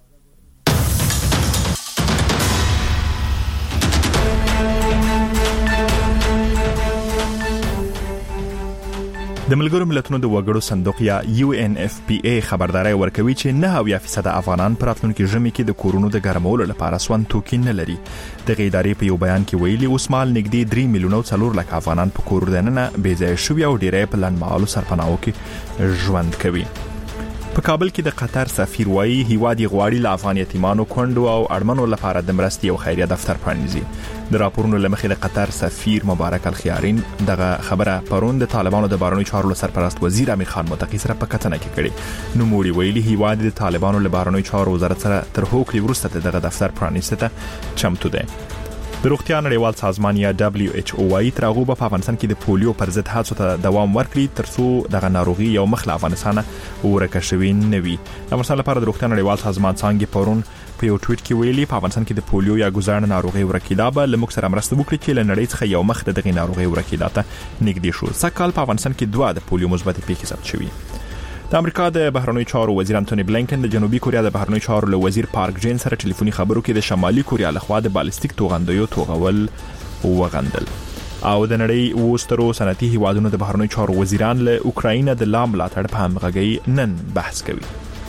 د ملګرو ملتونو د وګړو صندوق یا UNFPA خبرداري ورکوي چې 90% افغانان په راتلونکي ژمي کې د کورونو د ګرمولو لپاره سون توکي نه لري. د ادارې په یو بیان کې ویلي اوس مال نږدې 3 میلیونه 4 لک افغانان په کور دننه بې ځای شوي او ډیری په لنډمهالو سرپناهو کې ژوند کوي. په کابل کې د قطر سفیر وایي هیواد غواړي له افغان یتیمانو کونډو او اړمنو لپاره د مرستې او خیریه دفتر پرانیزي. د راپورونو لمخې د قطر سفیر مبارک الخيارین دغه خبره پرون د طالبانو د بهرنیو چارو سرپرست وزیر امیر خان متقی سره په کتنه کې کړې. نو موړي ویلي هیواد د طالبانو له بهرنیو چارو وزارت سره تر هوکړې وروسته دغه دفتر پرانیسته چمتو دی. د روغتیا نړیوال سازمان یا WHO وايي تر هغه په افغانستان کې د پولیو پر ضد هڅو ته دوام ورکړي ترڅو دغه ناروغي یو مخله افغانستان ورکه شوی نه وي. د افغانستان لپاره د روغتیا نړیوال سازمان څنګه پرون په یو ټویټ کې ویلي په افغانستان کې د پولیو یا ګزارنه ناروغي ورکیدا به لمک سره مرسته وکړي چې له نړۍ څخه یو مخ دغه ناروغي ورکیدا ته نږدې شو. سکهال په افغانستان کې 2 د پولیو مثبت پیښې ثبت شوي. د امریکا د بهرنیو چارو وزیر انټونی بلینکن د جنوبي کوریا د بهرنیو چارو له وزیر پارک جین سره ټلیفوني خبرو کې د شمالي کوریا لخوا د بالستیک توغندیو توغول وغندل. او د نړۍ وسترو صنعتي هیوادونو د بهرنیو چارو وزیران له اوکراین د لام ملاتړ په همغږي نن بحث کوي.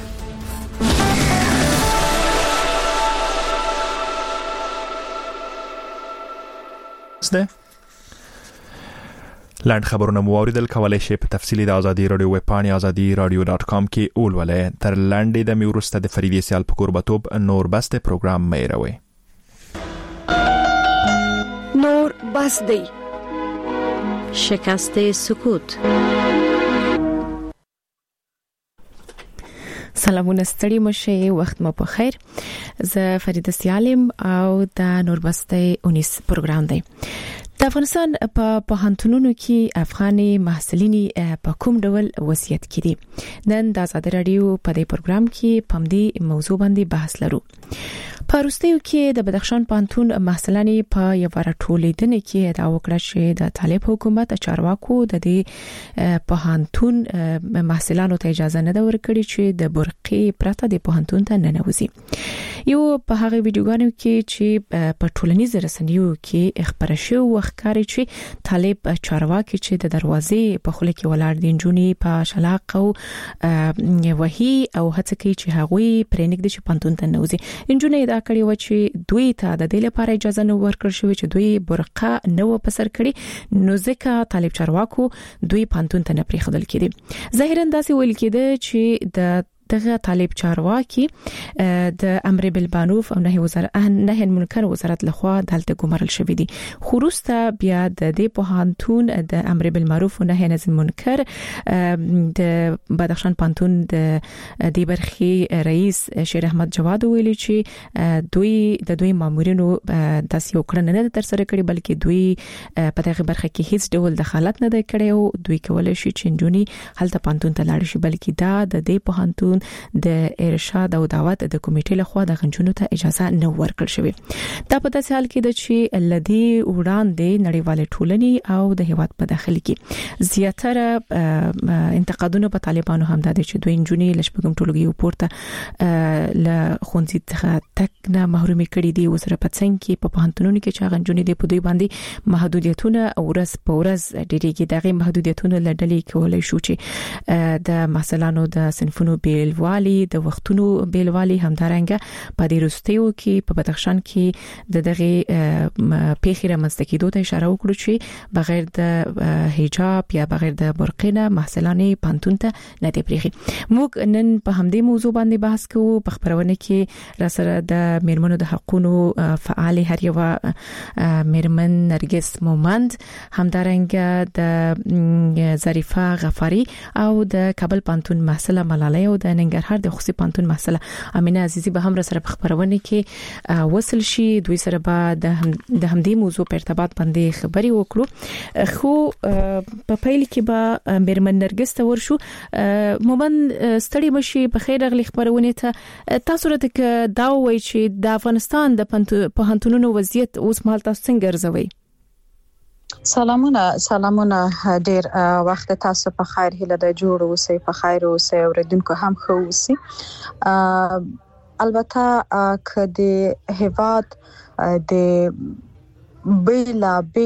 لاند خبرونه مو اوریدل کولای شئ په تفصیلی د ازادي رادیو ویب پاڼې azadi-radio.com کې اولولې تر لاندې د میورسته د فریدي سیال په قربتوب نور بس د پروګرام مېروي. نور بس دی شکست سکوت. سلامونه ستړي مشه وخت مو په خیر. زه فریده سیالم او د نور بس د 19 پروګرام دی. د افغانستان په پوهنتونونو کې افغاني محصلین په کوم ډول وضعیت کې دي؟ نن د ازادي رادیو په دې پروګرام کې په دې موضوع باندې بحث لرو. په روسیې کې د بدخشان پوهنتون محصلان په یو راټولیدنه کې دا وکړه چې د طالب حکومت چارواکو د دې پوهنتون محصلانو ته اجازه نه ورکړي چې د برقي پرته د پوهنتون ته ننوځي. یو په هغه ویډیوګانو کې چې په ټولنیز رسنیو کې خبره شو وښکاري چې طالب چارواکي چې د دروازې په خوله کې ولاړ دي جونی په شلاق او وਹੀ او هڅه کوي چې هغوی پرېنګد چې پوهنتون ته ننوځي. انجونې دا کړی و چې دوی ته د دې لپاره اجازه نه ورکړل شوې چې دوی برقه نه و پسر کړي نو ځکه طالب چارواکو دوی پوهنتون ته نه پریښودل کړي. ظاهرا داسې ویل کېده چې د دغه طالب چارواکي د امر بالمعروف او نهي المنکر وزارت لخوا دلته ګمارل شوې دي. خروسته بیا د دې پوهنتون د امر بالمعروف او نهي المنکر د بدخشان پوهنتون د دې برخې رئیس شیر احمد جواد ویلي چې دوی مامورینو داسې یو کړنه نه تر سره کړې بلکې دوی په دغه برخه کې هیڅ ډول دخالت نه کړی او دوی کولای شي چې جونی هلته پوهنتون ته لاړ شي بلکې دا د دې پوهنتون د ارشاد او دعوت د کمیټې لخوا د غنجونو ته اجازه نه ورکړل شوې. دا په داسې حال کې د چې لدی وړاندې نړیوال ټولنې او د هیواد په داخل کې زیاتره انتقادونه په طالبانو هم د چې دوی جونی لشبګم ټولګي پورته ل خونځي ته تک نه محرومي کړي دي او سره په څنګه کې په پوهنتونونو کې چې غنجونی د په دوی باندې محدودیتونه او ورځ په ورځ ډېریږي. دغه محدودیتونه لړلې کولای شو چې د محصلانو د صنفونو بیل والی د وختونو بیلوالی همدارنګه په دې روستیو کې په بدخشان کې د دغه پیښې رامنځته کېدو ته اشاره وکړو چې بغیر د حجاب یا بغیر د برقینه محصلانې پانتون ته نه دی پریخي. موږ نن په همدې موضوع باندې بحث کوو. په خبرونه کې را سره د میرمنو د حقوقو فعال هر یو میرمن نرګس مومند همدارنګه د ظریفه غفاری او د کابل پانتون محصله ملاله او د د ننګرهار د خصوصي پانتون محصله امینه عزیزي به هم سره په خبرونه کې وصل شي دوی سره به د همدې موضوع په ارتباط باندې خبري وکړو خو په پیل کې به میرمن نرګس ته ورشو مومن ستړي مشي په خیر غلي خبرونه ته تاسو راته دا وایي چې د افغانستان د پوهنتونونو وضعیت اوس مهال تاسو څنګه ارزوي؟ سلامونه ډیر وخت تاسو په خیر هله د جوړ اوسئ په خیر اوسئ اوریدونکو هم ښه اوسئ البته کدي هواد د بیلو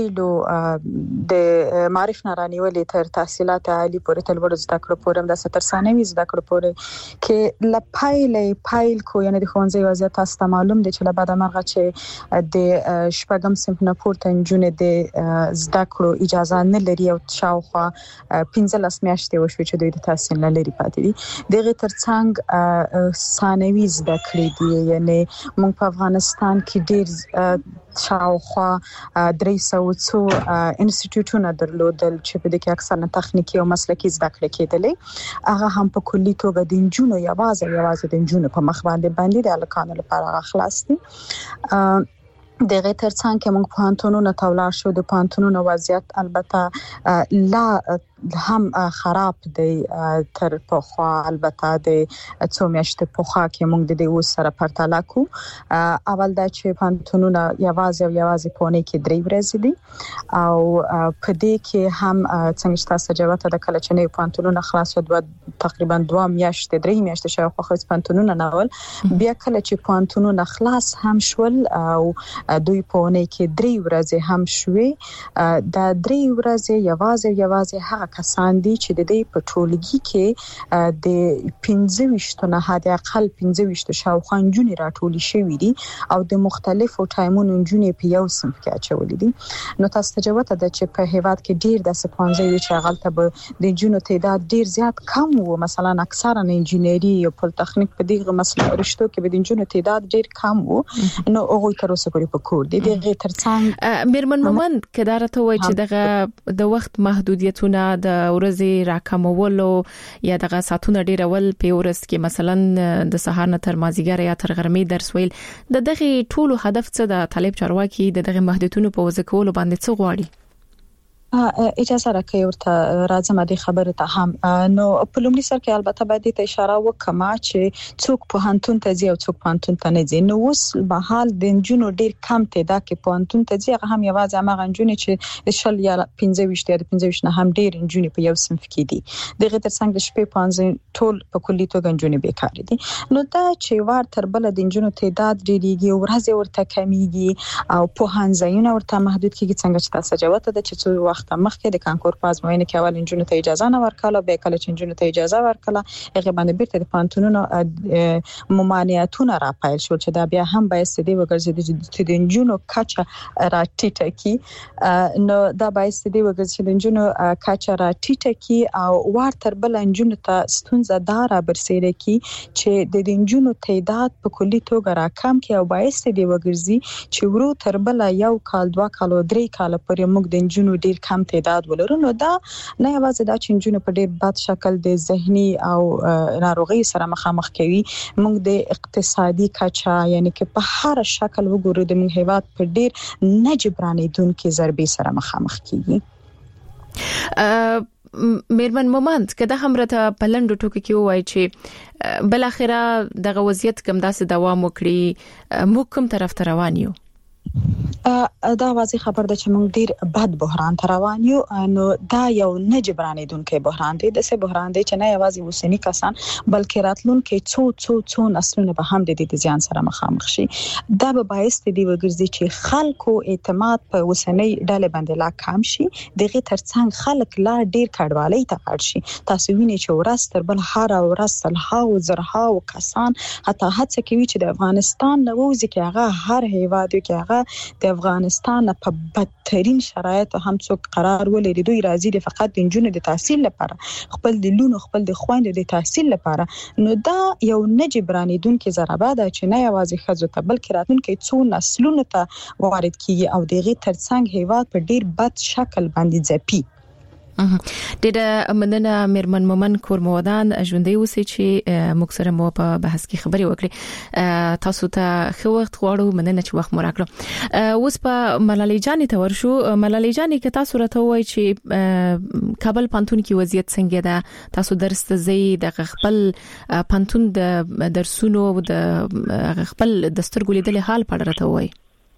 د معرف نارانیولې تر تحصیلات عالی پورې تل ورځ زده کړو پورم د سترسانوي زده کړو پورې کې لپایل کو یعنی د خوانځي وضعیت تاسو معلوم دي چې له بعد مرغه چې د شپږم صنف نه پورته انجونې د زده کړو اجازه نه لري او شاوخوا 15 میاشتې وشوي چې دوی د تحصیل نه لري پاتې دي دغه ترڅنګ ثانوي زده کړې دي یعنی موږ په افغانستان کې ډیر شاوخوا 300 انسټیټیوټونه درلودل چې په دې کې اکثره تخنیکی او مسلکی زده کړې کېدلې هغه هم په کلی توګه د انجونو یوازې د انجونو په مخ باندې د الکانو لپاره خلاص دي دغه ترڅنګ کې موږ پوهنتونونو ته ولاړ شو د پوهنتونونو وضعیت البته لا هم خراب دی تر پخوا البته د څو میاشتې پخوا کې موږ د دې اوس سره پرتله کو اول دا چې پوهنتونونو یوازې پونه کې 3 ورځې دي او په دې کې هم څنګه تاسو جواب ته د کله چې نه پوهنتونونو خلاص شو تقریبا 2 میاشتې 3 میاشتې شاوخوا خو پوهنتونونو ناول بیا کله چې پوهنتونونو خلاص هم شول او دوی پونه کې 3 ورځې هم شوې د 3 ورځې یوازې هغه کسان دي چې د دې په ټولګي کې د 15 نه حد اقل 15 شاوخوا انجونې راټولې شوې دي او د مختلفو ټایمونو انجونې په یو صنف کې اچولې دي نو تاسو ته جواب ده چې په هیواد کې ډیر د سپانځي چې غلطه به د انجونو تعداد ډیر زیات کم وو مثلا اکثرا انجینری او پولیټکنیک په دغه مسله رشتو کې به د انجونو تعداد ډیر کم وو نو هغه تر اوسه پورې په کور دي دغه ترڅنګ میرمن مومن کدارته وای چې دغه د وخت محدودیتونه د ورځې راکمولو یا دغه ساتونه ډیرول په ورځ کې مثلا د سهار نه تر مازیګر یا تر غرمې درس ویل د دغه ټولو هدف څه د طالب چارواکي د دغه محدودیتونو په وضع کولو باندې څه غواړي اجازه راکړئ ورته راځم د خبره ته هم نو په لومړي سر کې البته باید ته اشاره وکم چې څوک په هانتون ته ځي او څوک په هانتون ته نه ځي نو اوس په حال د انجونو ډیر کم تعداد کې په هانتون ته ځي هغه هم یوازې هغه انجونې چې شل یا 15 یا 15 نه هم ډیر انجونې په یو صنف کې دي دغه ترڅنګ د شپې 15 ټول په کلی توګه انجونې بیکار دي نو دا چې وار تر بل د انجونو تعداد ډیریږي ورځ ورته کمیږي او په هانځایونه ورته محدود کیږي څنګه چې تاسو جواب ته چې څو وخت مخکې د کانکور په ازموینه کې اول انجونو ته اجازه نه ورکړه به کله چې انجونو ته اجازه ورکړه هغه باندې بیرته د پانتونونو ممانعتونه راپایل شو چې دا بیا هم باید ستدي وګرځي چې د انجونو کچا راټیټه کی نو دا باید ستدي وګرځي د انجونو کچا راټیټه کی او ور تر بل انجونو ته ستونزه دار برسېره کی چې د انجونو تعداد په کلی توګه راکم کی او باید ستدي وګرځي چې ورو تر بل یو کال 2 کال 3 کال پورې موږ د انجونو ډیر کم تعداد ولرو نو دا نه یوازې دا چې انجونو په ډیر بد شکل د ذهني او ناروغي سره مخامخ کوي موږ د اقتصادي کچا یعنی کې په هر شکل وګورو د موږ هیواد په ډیر نجبرانیدونکو ضربې سره مخامخ کیږي میرمن مومند کده هم راته پلند ټوکی کې وای چې بل اخره دغه وضعیت کوم داسې دوام وکړي مو کوم طرف ته روان یو دا واضح خبر ده چې موږ ډیر بد بحران ته روان یو نو دا یو نجبرانیدونکو بحران دی د څه بحران دی چې نه یوازې وسنی کسان بلکې راتلونکو څو نسلونه به هم د دې ځان سره مخامخ شي دا به باعث دی وګرځي چې خلکو اعتماد په وسنی ډلې باندې لا کم شي دغه ترڅنګ خلک لا ډیر کډوالۍ ته اړ شي تاسو وینئ چې ورځ تر بل هر ورځ سلهاو زرهاو کسان حتی هڅه کوي چې د افغانستان نه وځي کې هغه هر هیواد کې هغه د افغانستان په بدترین شرایط هم څوک قرار ولري دوی راځي د فقط د انجونو د تحصیل لپاره خپل د لونو خپل د خويندو د تحصیل لپاره نو دا یو نجبرانیدونکو ضربه ده چې نه یوازې خزو ته بلکې راتلونکو څو نسلونو ته وارد کیږي او دغه ترڅنګ هیواد په ډیر بد شکل باندې ځپي د مننه مرمن مومن کورمودان ژوندۍ اوسې چې موږ سره مو په بحث کې خبرې وکړي تاسو ته خو وخت غواړو مننه چې وخت مو راکړو اوس په ملالۍ جانې ته ورشو ملالۍ جانې که تاسو راته وایي چې کابل پانتون کې وضعیت څنګه ده تاسو درس ته زی د خپل پانتون د درسونو د خپل دستور ګلیدل حال په اړه راته وایي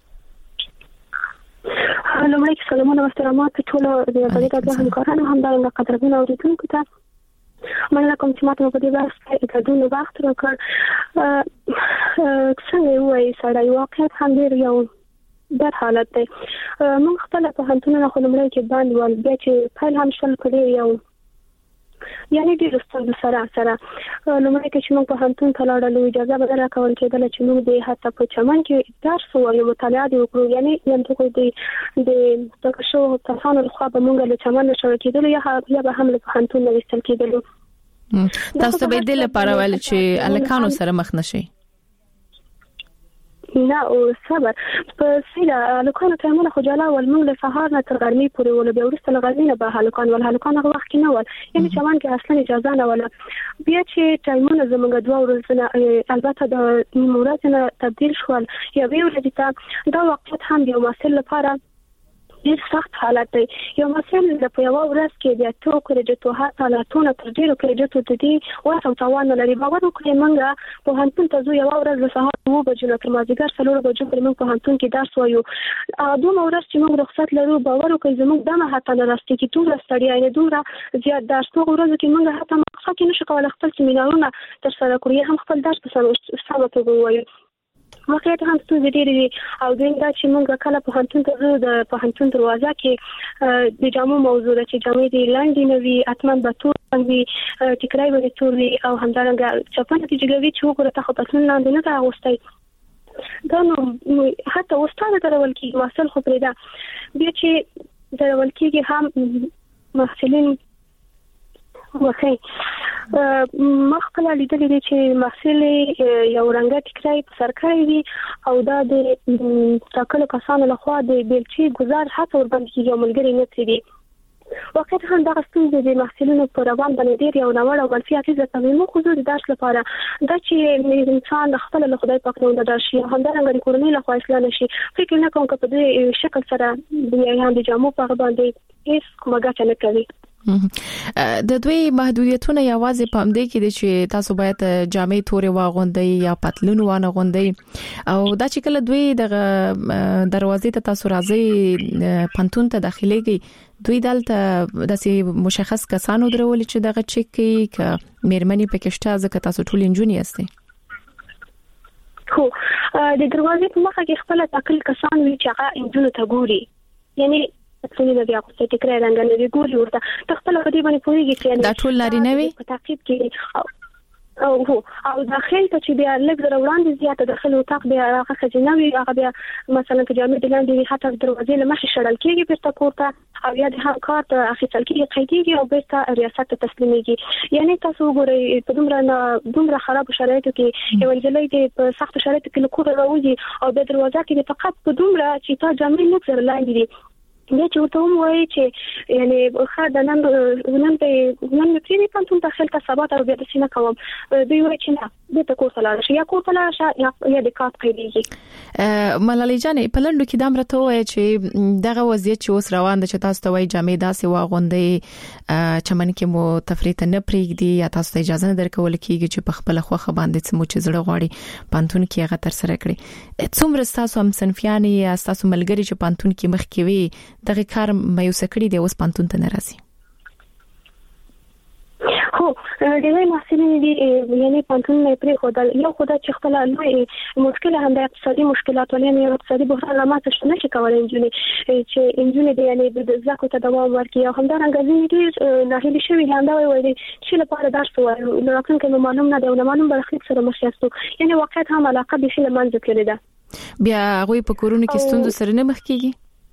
لومړی سلامونه محترمات ټول د غړي همکارانو همدارنګه قدرمن اوریدونکو ته مننه کوم چې ماته په دې بحث کې تدون وخت راکړ څنګه وایي سړی واقعیت هم ډیر یو بد حالت دی موږ خپل په هنتونه خو لومړی کې باندې ول بیا چې فایل هم شل کړی یو یعنی ډیر ستاسو سره لومړی کې چې موږ په هنتون ته لاړو اجازه به راکول کېدل چې موږ د حتی په چمن کې درس وایو مطالعه وکړو یعنی یم د تاسو کسانو خو به موږ له چمن شروع کېدل یا به هم له هنتون نه وستل کېدل تاسو به د لپاره ول چې الکانو سره مخ نشي نه او صبر په سیده لکانو ته موږ خو جلا ول موږ له سهار نه تر غرمې پورې ول بیا ورسته لغرمې نه به هلکان هغه وخت کې نه ول یعنی چمن کې اصلا اجازه نه ول بیا چې ټایمونه زموږ دوه ورځې البته د موراتنه تبديل شول یا وی ورته دا وخت هم یو مسل لپاره ډیر سخت حالت دی یو مسل د یو ورځ کې د تو کریډټو هاته لا تونه تر ډیرو کریډټو ته دی واسو توان لري باور وکړئ موږ په هنتون ته زو یو ورځ د سهار 9 بجو تر مازیګر 4 بجو پورې موږ په هنتون کې درس وایو دوه ورځ چې موږ رخصت لرو باور وکړئ زموږ دمه حتی نه راستي کې ټول ستړیا نه دوره زیات درس په ورځ کې موږ حتی مخکې کې نشو کولای خپل سیمینارونه تر سره کړو هم خپل درس په سمه توګه وایو واقعیت هم ستاسو ډیری او دا چې موږ کله په هنتون ته د په هنتون دروازه کې د جامو موضوع ده چې جامې دی لاندې نوي اتمن به تور باندې ټیکرای به تور وي او همدارنګه چپنه چې جګوي چې وګوره ته خو پسند لاندې نه تا غوستای دا نو حتی استاد درول کې واصل خو پرې ده بیا چې درول کې هم محصلین وخی مخکله لیدلې دي چې محصل یو رنګه ټیکرای په سر کړی وي او دا د تاکل کسانو لخوا د بیلچې گزار هڅه ور باندې یو ملګری نه تری وخت هم دا ستونزې د محصلینو پر روان باندې ډیر یو نوړ او منفي اغیزه کوي مو خو د درس لپاره دا چې انسان خپل له خدای پاک نه د درس هم دا رنګ کورنۍ له خوا اصلاح نشي فکر نه کوم چې په دې شکل سره د یان د جامو په باندې هیڅ کومه ګټه نه کوي د دوی محدودیتونه یوازې په همدې کې دي چې تاسو باید جامې تورې واغوندئ یا پتلون وانه غوندئ او دا چې کله دوی د دروازې ته تاسو راځي پانتون ته داخليږي دوی دلته د مشخص کسانو درول چې دغه چک کې ک میرمنې پکشته ځکه تاسو ټول انجونی یاستئ خو د دروازې په مخه کې خپل تاکل کسان وی چې هغه انجونو ته ګوري یعنی څنګه د بیا په ټیکرای رنګ نه دی ګوري ورته تخپل غدي باندې پوریږي چې دا ټول لري نه وي په تعقیب کې او داخل ته چې بیا لږ وړاندې زیاته داخل وتاق بیا هغه خجنوي هغه بیا مثلا چې جامې د لاندې حتی دروازې له مخې شړل کېږي بیرته کوړه او یا د هر کار ته اخیستل کېږي او بیرته ریاست ته تسلیمېږي یعنی تاسو وګورئ په دومره خراب شرایطو کې یو انجلۍ په سخت شرایطو کې له کوره راوځي او د دروازه کې فقط په دومره چې تا جامې نه سره لاندې دي بیا چې ورته وایي چې یعنی خا د نن په پانتون ته خلک ثبات او بیا د سینه کوم دوی وایي چې نه د کوټه لاړ شي یا کوټه لاړ شي یا د کاټ کېږي ملالۍ جانې په لندو کې دام راته وایي چې دغه وضعیت چې اوس روان ده چې تاسو ته وایي جامې داسې واغوندئ چمن کې مو تفریط نه پریږدي یا تاسو ته اجازه نه درکول کېږي چې په خپل خوخه باندې څه مو چې زړه غواړي پانتون کې هغه تر سره کړي څومره تاسو هم صنفيان یا تاسو ملګری چې پانتون کې مخ کې وي دغه کار مایوس کړی دی اوس پانتون ته ناراضي خو د وی محصلین دي یعنی پانتون نه پرې خدای یو خدای چې خپل لوی مشکله هم د اقتصادي مشکلات ولې یو اقتصادي بحران لامل څه نه کولای انجونی دي یعنی د ځکه ته دوام ورکړي او هم دا رنګ دي نه هلي شوی هم دا وایي چې لپاره درس وایي نو راکن معلوم نه دی نو معلوم برخلیک سره مخ یاستو یعنی واقعیت هم علاقه به شي لمنځه کړی ده بیا غوي په کورونو کې ستوند سره نه مخ کیږي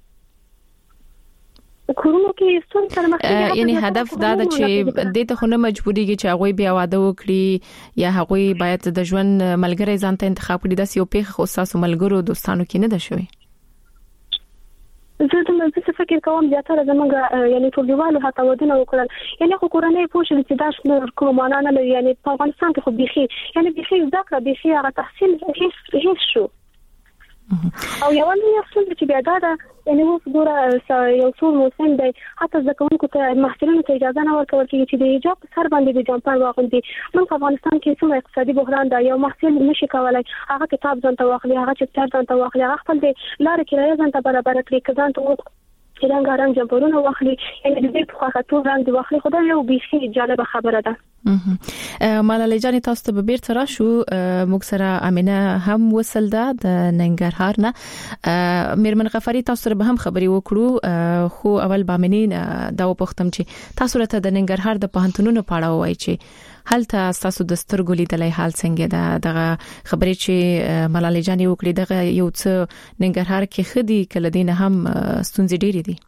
کورونو کې ستون سره مخ کېږي یعنی هدف دا ده چې د ته خونه مجبوريږي چې هغه بیا واده وکړي یا هغه باید د ژوند ملګری ځان ته انتخاب کړي د یو پیخ خو تاسو ملګرو دوستانو کې نه ده شوی زه د څه فکر کوم زیاتره زمونږ یعنی ټولګیوالو هڅه ودونه وکړل یعنی خو کورنۍ پوښتنه چې دا څه کوم معنا نه لري یعنی په افغانستان کې خو بيخي یعنی بيخي ذکر بيخي هغه تحصیل هیڅ شو او یو نه یو چې بیا دا یعنی اوس ګوره یو څو موسم دی حتی ځکهونکو ته محصلینو ته اجازه نه ورکول کېږي چې د حجاب په سر باندې د جمپر واغوندي موږ په افغانستان کې څومره اقتصادي بحران دی یو محصل نشي کولای هغه کتاب ځان ته واخلي هغه چپټر ځان ته واخلي هغه خپل د لارې کرایه ځان ته برابر کړي کله ته چې رنګارنګ جمپرونه واخلي یعنی د دې په خاطر ټول رنګ دی واخلي خدای یو بيخي جالب خبره ده ملالۍ جان تاسو ته به بیرته راشو موږ سره امینه هم وصل ده د ننګرهار نه میرمن غفاری تاسو سره به هم خبري وکړو خو اول بامنین دا وپختم چې تاسو راته د ننګرهار د پوهنتونونو په اړه وایي چې هلته تاسو د سترګو لیدلای حال څنګه ده دغه خبرې چې ملالۍ جان وکړي دغه یو څه ننګرهار کې خدي کله دین هم ستونزې ډېری دي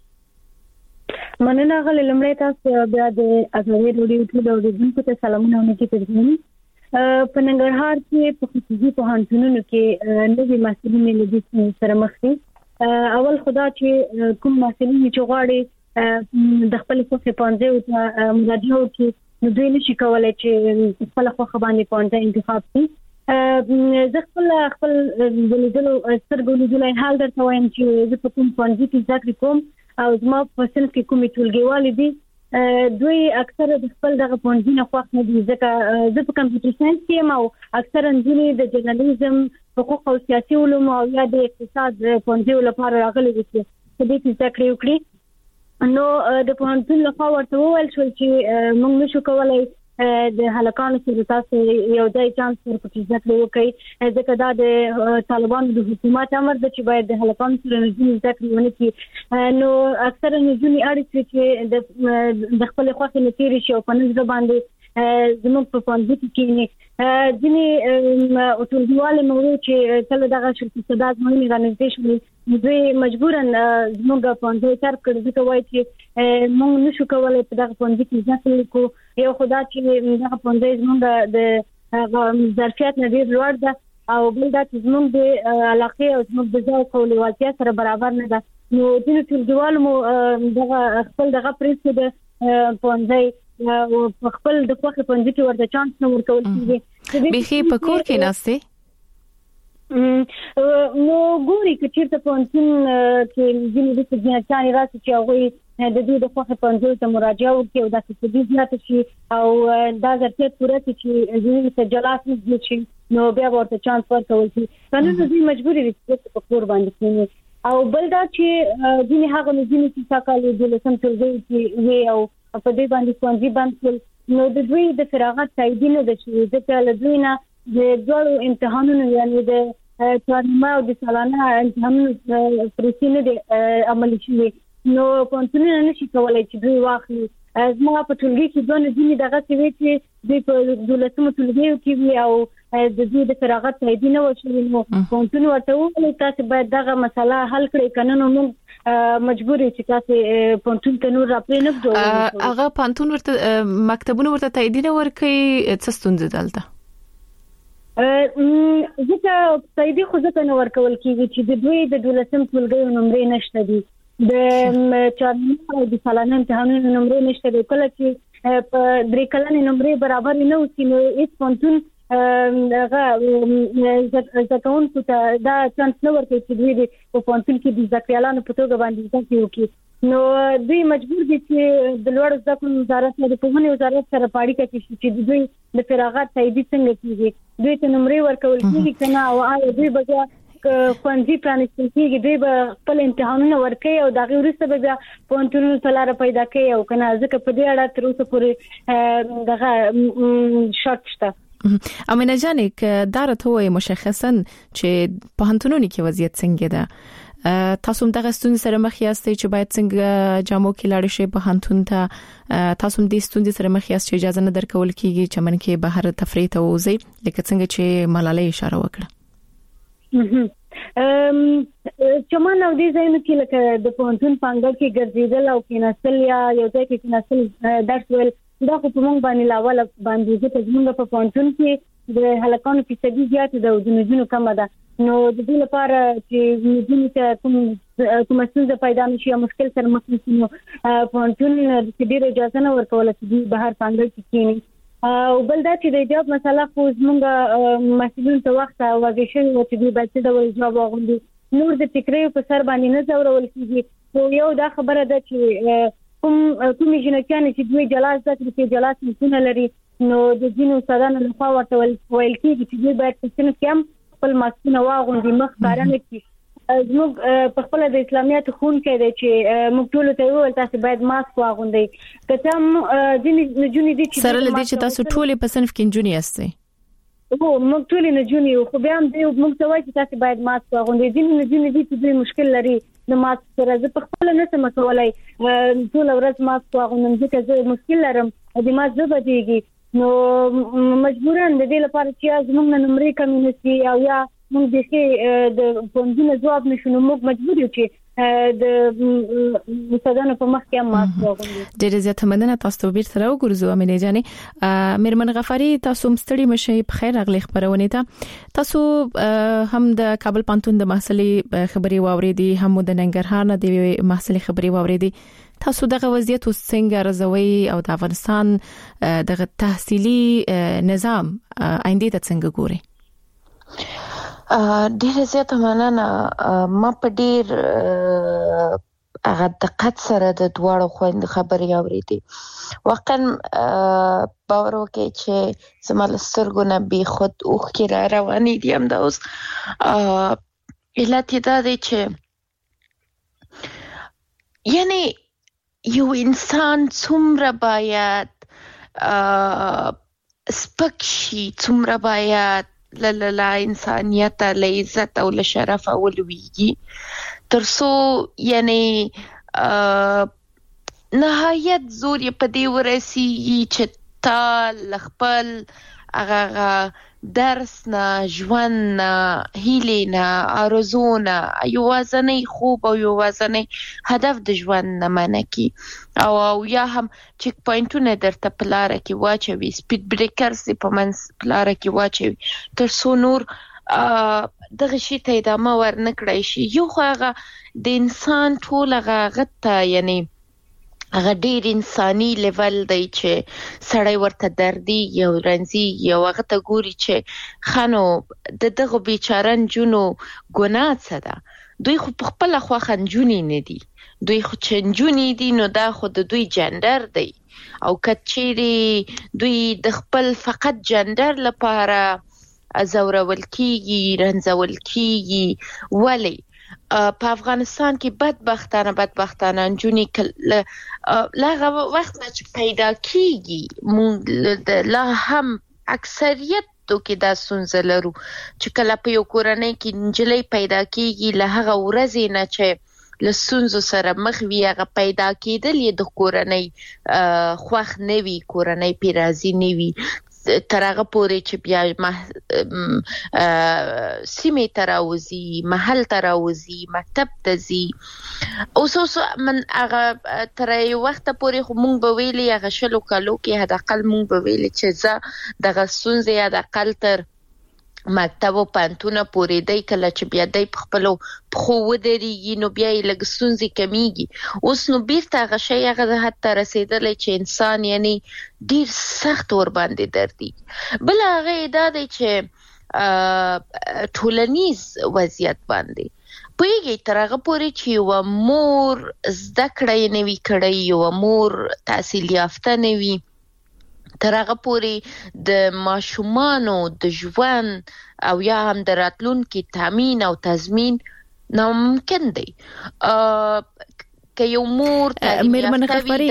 مننه غل لمړی تاسو بیا د ازادي روډیو ټول اوریدونکو ته سلامونه ونکي ترجمه په ننګرهار کې په خصوصي پوهنتونونو کې نوي محصلین له سره مخ دي اول خدا چې کوم محصلین چې غواړي د خپل خوښه پانځه او مراجعه وکړي نو دوی نشي کولای چې خپل خوښه باندې پانځه انتخاب کړي زه خپل ولودلو سترګو لیدلای حال درته وایم چې زه په کوم پانځه کې ذکر کوم او زما په صنف کې کومې ټولګیوالې دي دوی اکثر د خپل دغه پوهنځي خوښ نه دي ځکه زه په کمپیوټر ساينس کې یم او اکثر انځونې د جرنالیزم حقوق او سیاسي علوم او یا د اقتصاد پوهنځي لپاره راغلي دي چې دې ذکر وکړي نو د پوهنتون له خوا ورته وویل شو چې موږ نشو کولای د هلکانو سره تاسو یو ځای چانس ورکړئ چې ذکر وکړي ځکه دا د طالبانو د حکومت امر دی چې باید د هلکانو سره نجونې ذکر ونه کړي نو اکثر نجونې اړ چې د خپل خوښه نتیری شي او په نظر باندې زموږ په پوهنځي کې ځینې ټولګیوال موږ چې کله دغه شرکت صدات مهمه غنځې شو دوی مجبورن زموږ پوهنځي تر کړی ځکه وایي چې موږ نشو کولای په دغه پوهنځي کې ځکه کو یو خدای چې دغه پوهنځي زموږ د ظرفیت نه ډیر لوړ ده او بل دا چې زموږ د علاقې او زموږ د ځای کولوالتیا سره برابر نه ده نو د ټولګیوال مو دغه خپل دغه پریس د پوهنځي او خپل د خوخه پنځه کې ورته چانس نه ورکول کیږي بيخي په کور کې ناشته نو ګوري چې چیرته پونتون کې ځینې د ځانګړي راسي چې هغه د دې د خوخه پنځه ته مراجعه وکړي او د تدریس نه شي او دا ظرفیت پوره چې ځینې سجلات نه شي نو بیا ورته چانس ورکول شي قانون دې مجبوري دي چې په کور باندې کېني او بل دا چې ځینې هغه ځینې چې ساکالو د لسم ټولګي وي او په دې باندې څنګه باندې نو د دوی د فراغت تاییدینه د شوې د له دوی نه د دوه امتحانونو یعنی د چهارمه او د سالانه امتحانونو پرسینه د عملي شوې نو پونتونه نشي کولای چې دوی واخلي زما په ټولګي کې دوه ځینې دغه څه چې د په لسم ټولګي کې وي او د دې د فراغت تاییدینه وشوي نو پونتونه ورته وایي تاسو باید دغه مسله حل کړئ کنه نو موږ مجبورې چې تاسو پونتون ته نور راپرې نه دوه هغه پونتون ورته مکتبونه ورته تاییدینه ورکړي څه ستونزه دلته ځکه تایید خو ځکه نه ورکول کیږي چې د دوی د دولسم ټولګي نمرې نشته دي د چارمه او د سالانه امتحانونو نمرې نشته دي کله چې په درې کلنې نمرې برابر نه وسی نو هیڅ پونتون هغه ځکهون ته دا چانس نه ورکوي چې دوی په پونتون کې د ځکیالانو په توګه باندې ځکه وکړي نو دوی مجبور دي چې د لوړ زده کړو وزارت له پوهنې وزارت سره پاړیکه کوي چې دوی د فراغت تایید څنګه کیږي دوی ته نمرې ورکول کیږي کنه او آیا دوی به خوندې پرانستل کیږي دوی به خپل امتحانونه ورکوي او دغه وروسته به پونتونو تلاره پیدا کوي او کنه ځکه په دې اړه تر اوسه پورې دغه شرط شته امینه جان دا راته وایي مشخصا چې په هنتونونو کې وضعیت څنګه ده تاسو هم دغه ستونزې سره مخ یاستئ چې باید څنګه جامو کې لاړ شي په هنتون ته تاسو هم د ستونزې سره مخ یاست چې اجازه نه درکول کیږي چې من کې بهر تفریح ته وځي لکه څنګه چې ملالۍ اشاره وکړه چې ما نو دې ځایونو کې لکه د پونتون پانګل کې ګرځیدل او کیناستل یا یو ځای کې کیناستل درس ویل دا خو په موږ باندې لاول باندې چې موږ په پونتون کې د هلکانو فیصدي زیات ده او د نجونو کم ده نو د دې لپاره چې موږ ته کوم څه پیدا نشي یا مشکل سره مخ نشو پونټون د دې اجازه نه ورکول چې بهر څنګه کېږي او بل دا چې د جواب مسله خو موږ مسؤلین ته وخت او واګښین او چې د بچی د جواب غوندي نور د فکرې په سر باندې نه زورول کیږي خو یو دا خبره ده چې کوم جنکان چې دوی جلاس ذکر کې جلاس نه لري نو د دینو سادانه لخوا ورته ویل کیږي چې دوی باید څنګه کم خپل ماسونه واغوندي مخ کارنه کی موږ په خپل د اسلامیت خون کې دی چې موږ ټول ته ویل تاسو باید ماسک واغوندئ کته د نجونې دي چې سره لدی چې تاسو ټول په صنف کې نجونې یاستئ او موږ ټول نجونې خو بیا هم موږ ته وایي چې تاسو باید ماسک واغوندئ د نجونې دي چې دوی مشکل لري د ماسک سره زه په خپل نه سم کولای ټول ورځ ماسک واغوندم ځکه زه مشکل لرم د ماسک زه بدیږي نو مجبورن د دې لپاره چې زموږ نمبر کمیونټي او یا موږ د پوندونو جواب نشو نو موږ مجبور یو چې د مستدانو په مخ کې ماسک واغوندو. ډېر زیاته مننه تاسو ته بیرته راوګرځو امینه جانې میرمن غفاری تاسو مستړي مشي په خیر اغلی خبرونه ته تاسو هم د کابل پانتون د محصلي خبري واوریدي هم د ننګرهار نه د محصلي خبري واوریدي تاسو دغه وضعیت څنګه رضوي او د افغانستان دغه تحصیلي نظام آینده ته څنګه ګوري؟ ډیره زیاته مننه ما په ډیر هغه دقت سره د دواړو خويند خبري اوریدي واقعا باور وکړئ چې زما له سترګو نه بې خود اوښکې را روانې دي همدا اوس علت یې دا دی چې یعنی یو انسان څومره باید سپک شي څومره باید لا انسانیت له عزت او له شرف ولويږي ترڅو یعنی نهایت زور یې په دې ورسیږي چې تا خپل هغه درس نه ژوند نه هیلې نه آرزو نه یوازنی خوب او یوازنی هدف د ژوند نه منکي او یا هم چیک پوینټونه درته پلاره کې واچوي سپیډ بریکرز په منځ پلاره کې واچوي تر څو نور دغه شی ته ادامه ورنکړای شي یو هغه د انسان ټول هغه ته یعنی هغه ډیر انساني لیول دی چې سړی ورته دردي یو رنځي یو هغه ته ګوري چې خانو د دغه بیچاره نجونو ګناه څه ده دوی خو په خپل خوا خنجونی نه دي دوی خو چنجونی دي نو دا خو د دوی جندر دی او کچېری دوی د خپل فقط جندر لپاره زورول کیږي رنځول کیږي ولی په افغانستان کې بدبختانه انجونی لاغه وخت چې پیدا کیږي لا هم اکثریت کې دا سنځ لرو چې کله په یو کورنۍ کې نجلۍ پیدا کیږي له هغه ورځې نه چې لسونزو سره مخ وی هغه پیدا کېدل یې د کورنۍ خوښ نه وي کورنۍ پیرازي نه وي تر هغه پورې چې بیا سیمې تراوزی محل تراوزی مکتب تزي اوس من هغه تر یو وخت پورې خو مونږ به ویلي هغه شلو کالو کې حد اقل مونږ به ویلي چې زه دغه سنځه یا د اقل تر مکتب او پانتونه پورې دی کله چې بیا دی په خپل خو ودرېږي نو بیا یې لږ ستونزې کمیږي اوس نو بیرته هغه شی هغه حتی رسېدلی چې انسان یعنی ډیر سخت ور باندې دردي بل هغه دا دی چې ټولنیز وضعیت باندې پوهیږي تر هغه پورې چې یو مور زده کړه یې نه وي کړی یو مور تحصیل یافته نه وي تر هغه پورې د ماشومانو د ژوند او یا هم د راتلونکي تامین او تضمین ناممکن دی که یو مور میرمن غفاری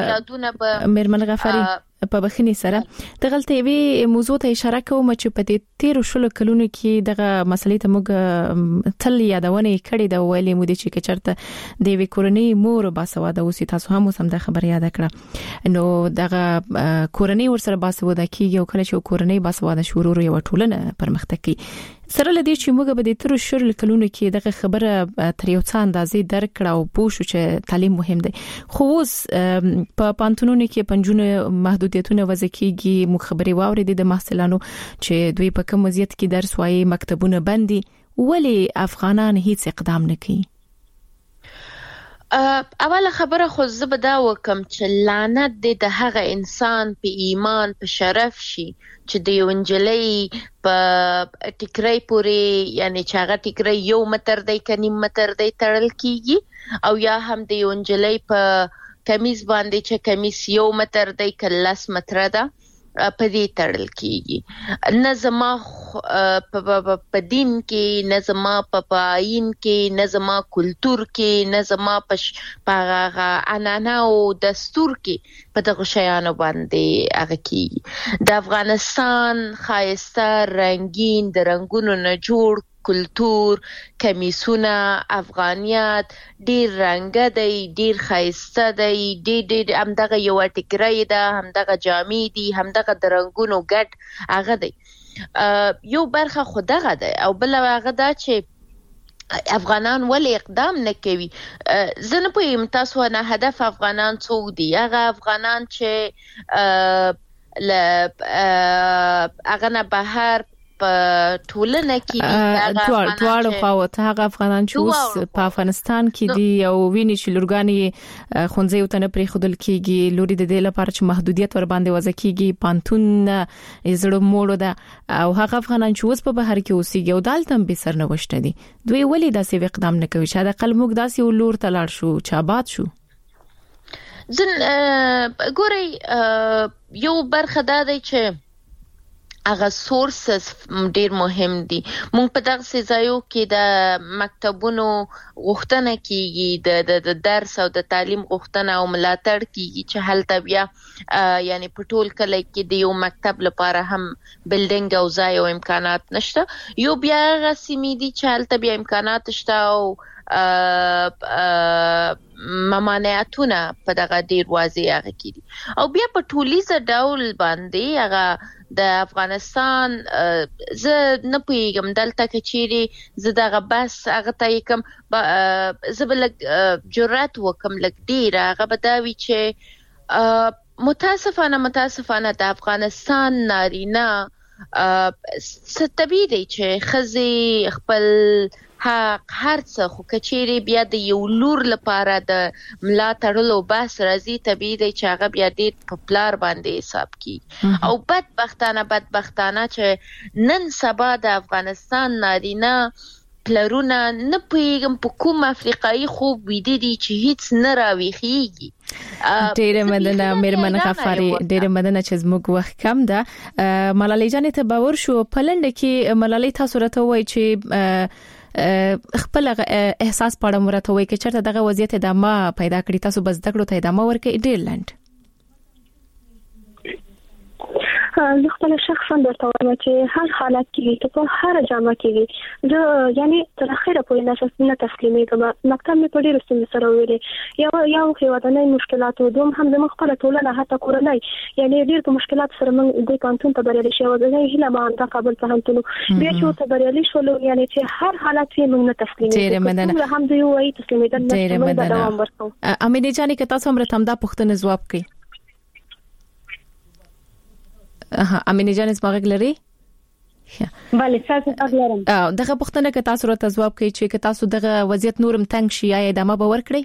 په بخښنې سره دغلته وی موضوع ته اشاره کوم چې په دې 13 شلو کلونو کې دغه مسلې ته موږ تل یادونه کړې دا ویلې مو دي چې چرته د وی کورنۍ مور باسواده اوسې تاسو هم د خبر یاد کړه نو دغه کورنۍ ورسره باسواده کیږي او کله چې کورنۍ باسواده شروع یو ټولنه پرمختګ کوي سره لدی چې موږ به د تر شر کلونو کې دغه خبره تر یو څه اندازې درکړه او پوښو چې تعلیم مهم دی خو اوس په پانتونونو کې پنځونه محدودیتونه وضع کیږي مخبري واوري د محصلانو چې دوی په کوم وضعیت کې درس وایي مکتبونه بندي ولی افغانان هیڅ اقدام نه کوي اوله خبره خو زبدا وکم چې لعنت د هغه انسان په ایمان په شرف شي چې د یو انجلۍ په ټیکرای پوري یعنی چې هغه ټیکرای 1 متر دی کني متر دی تړل کیږي او یا هم د یو انجلۍ په کمیس باندې چې کمیس 1 متر دی کلس متر ده په دې تړل کیږي نه زما په دین کې نه زما په آیین کې نه زما کلچر کې نه زما په عنعنه او دستور کې په دغه شیانو باندې هغه کیږي د افغانستان خایسته رنگین د رنگونو نه جوړ کلچر کمیسونه افغانیت ډیر رنګ دی ډیر خایسته دی ډیر همدغه یو ټیکرای ده همدغه جامې دي همدغه د رنگونو ګډ هغه دی یو برخه خدغه ده او بل هغه دا چې افغانان ولې اقدام نه کوي زه نه پوهیم تاسو نه هدف افغانان څو دي هغه افغانان چې هغه نه بهر په ټولنه کې دواړو خواته هغه افغانان چې اوس په افغانستان کې دي او ویني چې لورګانی خونځي او تنه پرې خودل کېږي لوري د دې لپاره چې محدودیت ور باندې وځي کېږي پانتون زړه موړو ده او هغه افغانان چې اوس په بهر کې اوسېږي او دالته به سر نه وشته دي دوی ولې داسې اقدام نه کوي چې دا قلموک داسې ولور تلاړ شو چې آباد شو زن ګوري یو برخه دا دی چې هغه سورسز ډیر مهم دي مونږ په دغه ځایو کې د مکتبونو غوښتنه کیږي د درس او د تعلیم غوښتنه او ملاتړ کیږي چې هلته بیا یعنی په ټول کلی کې د یو مکتب لپاره هم بلډینګ او ځای او امکانات نشته یو بیا هغه سیمې دي چې هلته بیا امکانات شته او ممانعتونه په دغه ډیر واضح هغه کیږي او بیا په ټولیزه ډول باندې هغه د افغانستان زه نه پوهیږم دلته کچيري زه دغه بس هغه ته کوم زه بل جرأت وکم لک ډیر هغه بداوی چې متاسفانه د افغانستان نارینه ستبي دی چې خزي خپل حق هرڅه خو کچيري بیا د یو لور لپاره د ملا تړلو بس راځي طبيعي دی چې هغه بیا د پپلار باندې حساب کی او بدبختانه چې نن سبا د افغانستان نارینه پلرونه نه پیغام په کوم افریقایي خوب ویدي دي چې هیڅ نه راويخيږي ډېر مننه مېرمن غفاري ډېر مننه چې زموږ وخت کم ده ملالۍ جان ته باور شو پلند کې ملالۍ تاسو راته وای چې خپل احساس پړم ورته وای چې چرته دغه وضعیت ادامه پیدا کړی تاسو بس دغړو ته ادامه ورکړئ ډیرلند زه خپل شخصا درته وایم چې هر حالت کې په هر جامه کې زه یعنی تر اخره پورې نه تسلیمېږم مکتب مې په ډېر ستونزې سره ویلې یو هیوادنۍ مشکلات او دوم هم زموږ خپل ټولنه حتی کورنۍ یعنی ډېر په مشکلات سره موږ د کانتون ته بریالي شو د هیله ما د کابل په هنتلو بیا چې ته بریالي شول یعنی چې هر حالت کې موږ نه تسلیمېږو هم دوی وایي تسلیمېدل نه دوام ورکو امینه جانې که تاسو هم رتم دا پوښتنه جواب کړئ امینه جان اسماغ لري بله تاسو اغلرم دغه پوښتنه که تاسو راته جواب کړئ چې تاسو دغه وضعیت نورم تنگ شي یا ادامه به ورکړئ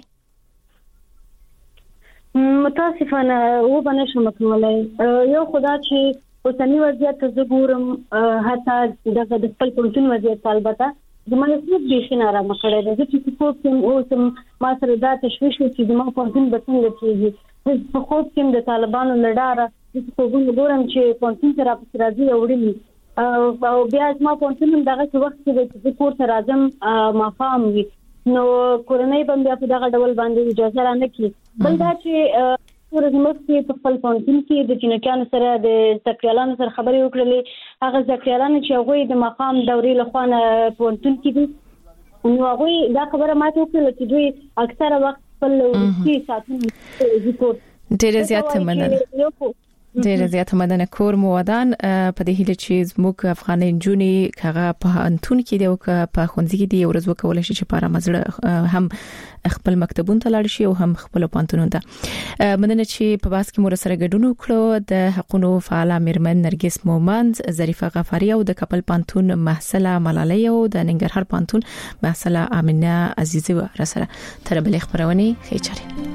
متاسفانه و بنشم کوملای یو خدا چې اوسنی وضعیت زه ګورم حتی دغه د خپل پولتون وضعیت البته زموږ هیڅ بشي نه را مخړې ده چې څوک کوم اوسم ما سره دا تشویش چې زموږ پولتون به څنګه کیږي په خوب کې د طالبانو لړاره په ګورم چې پونتین سره په راځي وړي او بیا ما پونتین دغه وخت کې د کور سره راځم ما فهم وي نو کورنۍ باندې په دغه ډول باندې اجازه را نه کی بل دا چې ورزموږ کې په خپل پونتین کې د چینکانو سره د زکریالانو سره خبرې وکړلې هغه زکریالانو چې هغه د مقام دوري لخوانه پونتین کې دي نو هغه دا خبره ماته وکړه چې دوی اکثره وخت خپل ورسي ساتنه ذکر ډېر زیات مننه ډېر زیات مننه کور مودان په دې هیله چې زموږ افغاني جونی کغه په انتون کې دی او په خونځي کې دی ورځ وکول شي چې پاره مزړه هم خپل مکتبون ته لاړ شي او هم خپل پانتونون ته مننه چې په باس کې مور سره ګډون وکړو د حقوقو فعال میرمن نرګس مومند ظریفه غفاری او د کپل پانتون محسله ملالۍ او د ننګرهار پانتون محسله امینه عزیزی و را سره تر بل خبرونه خیچاري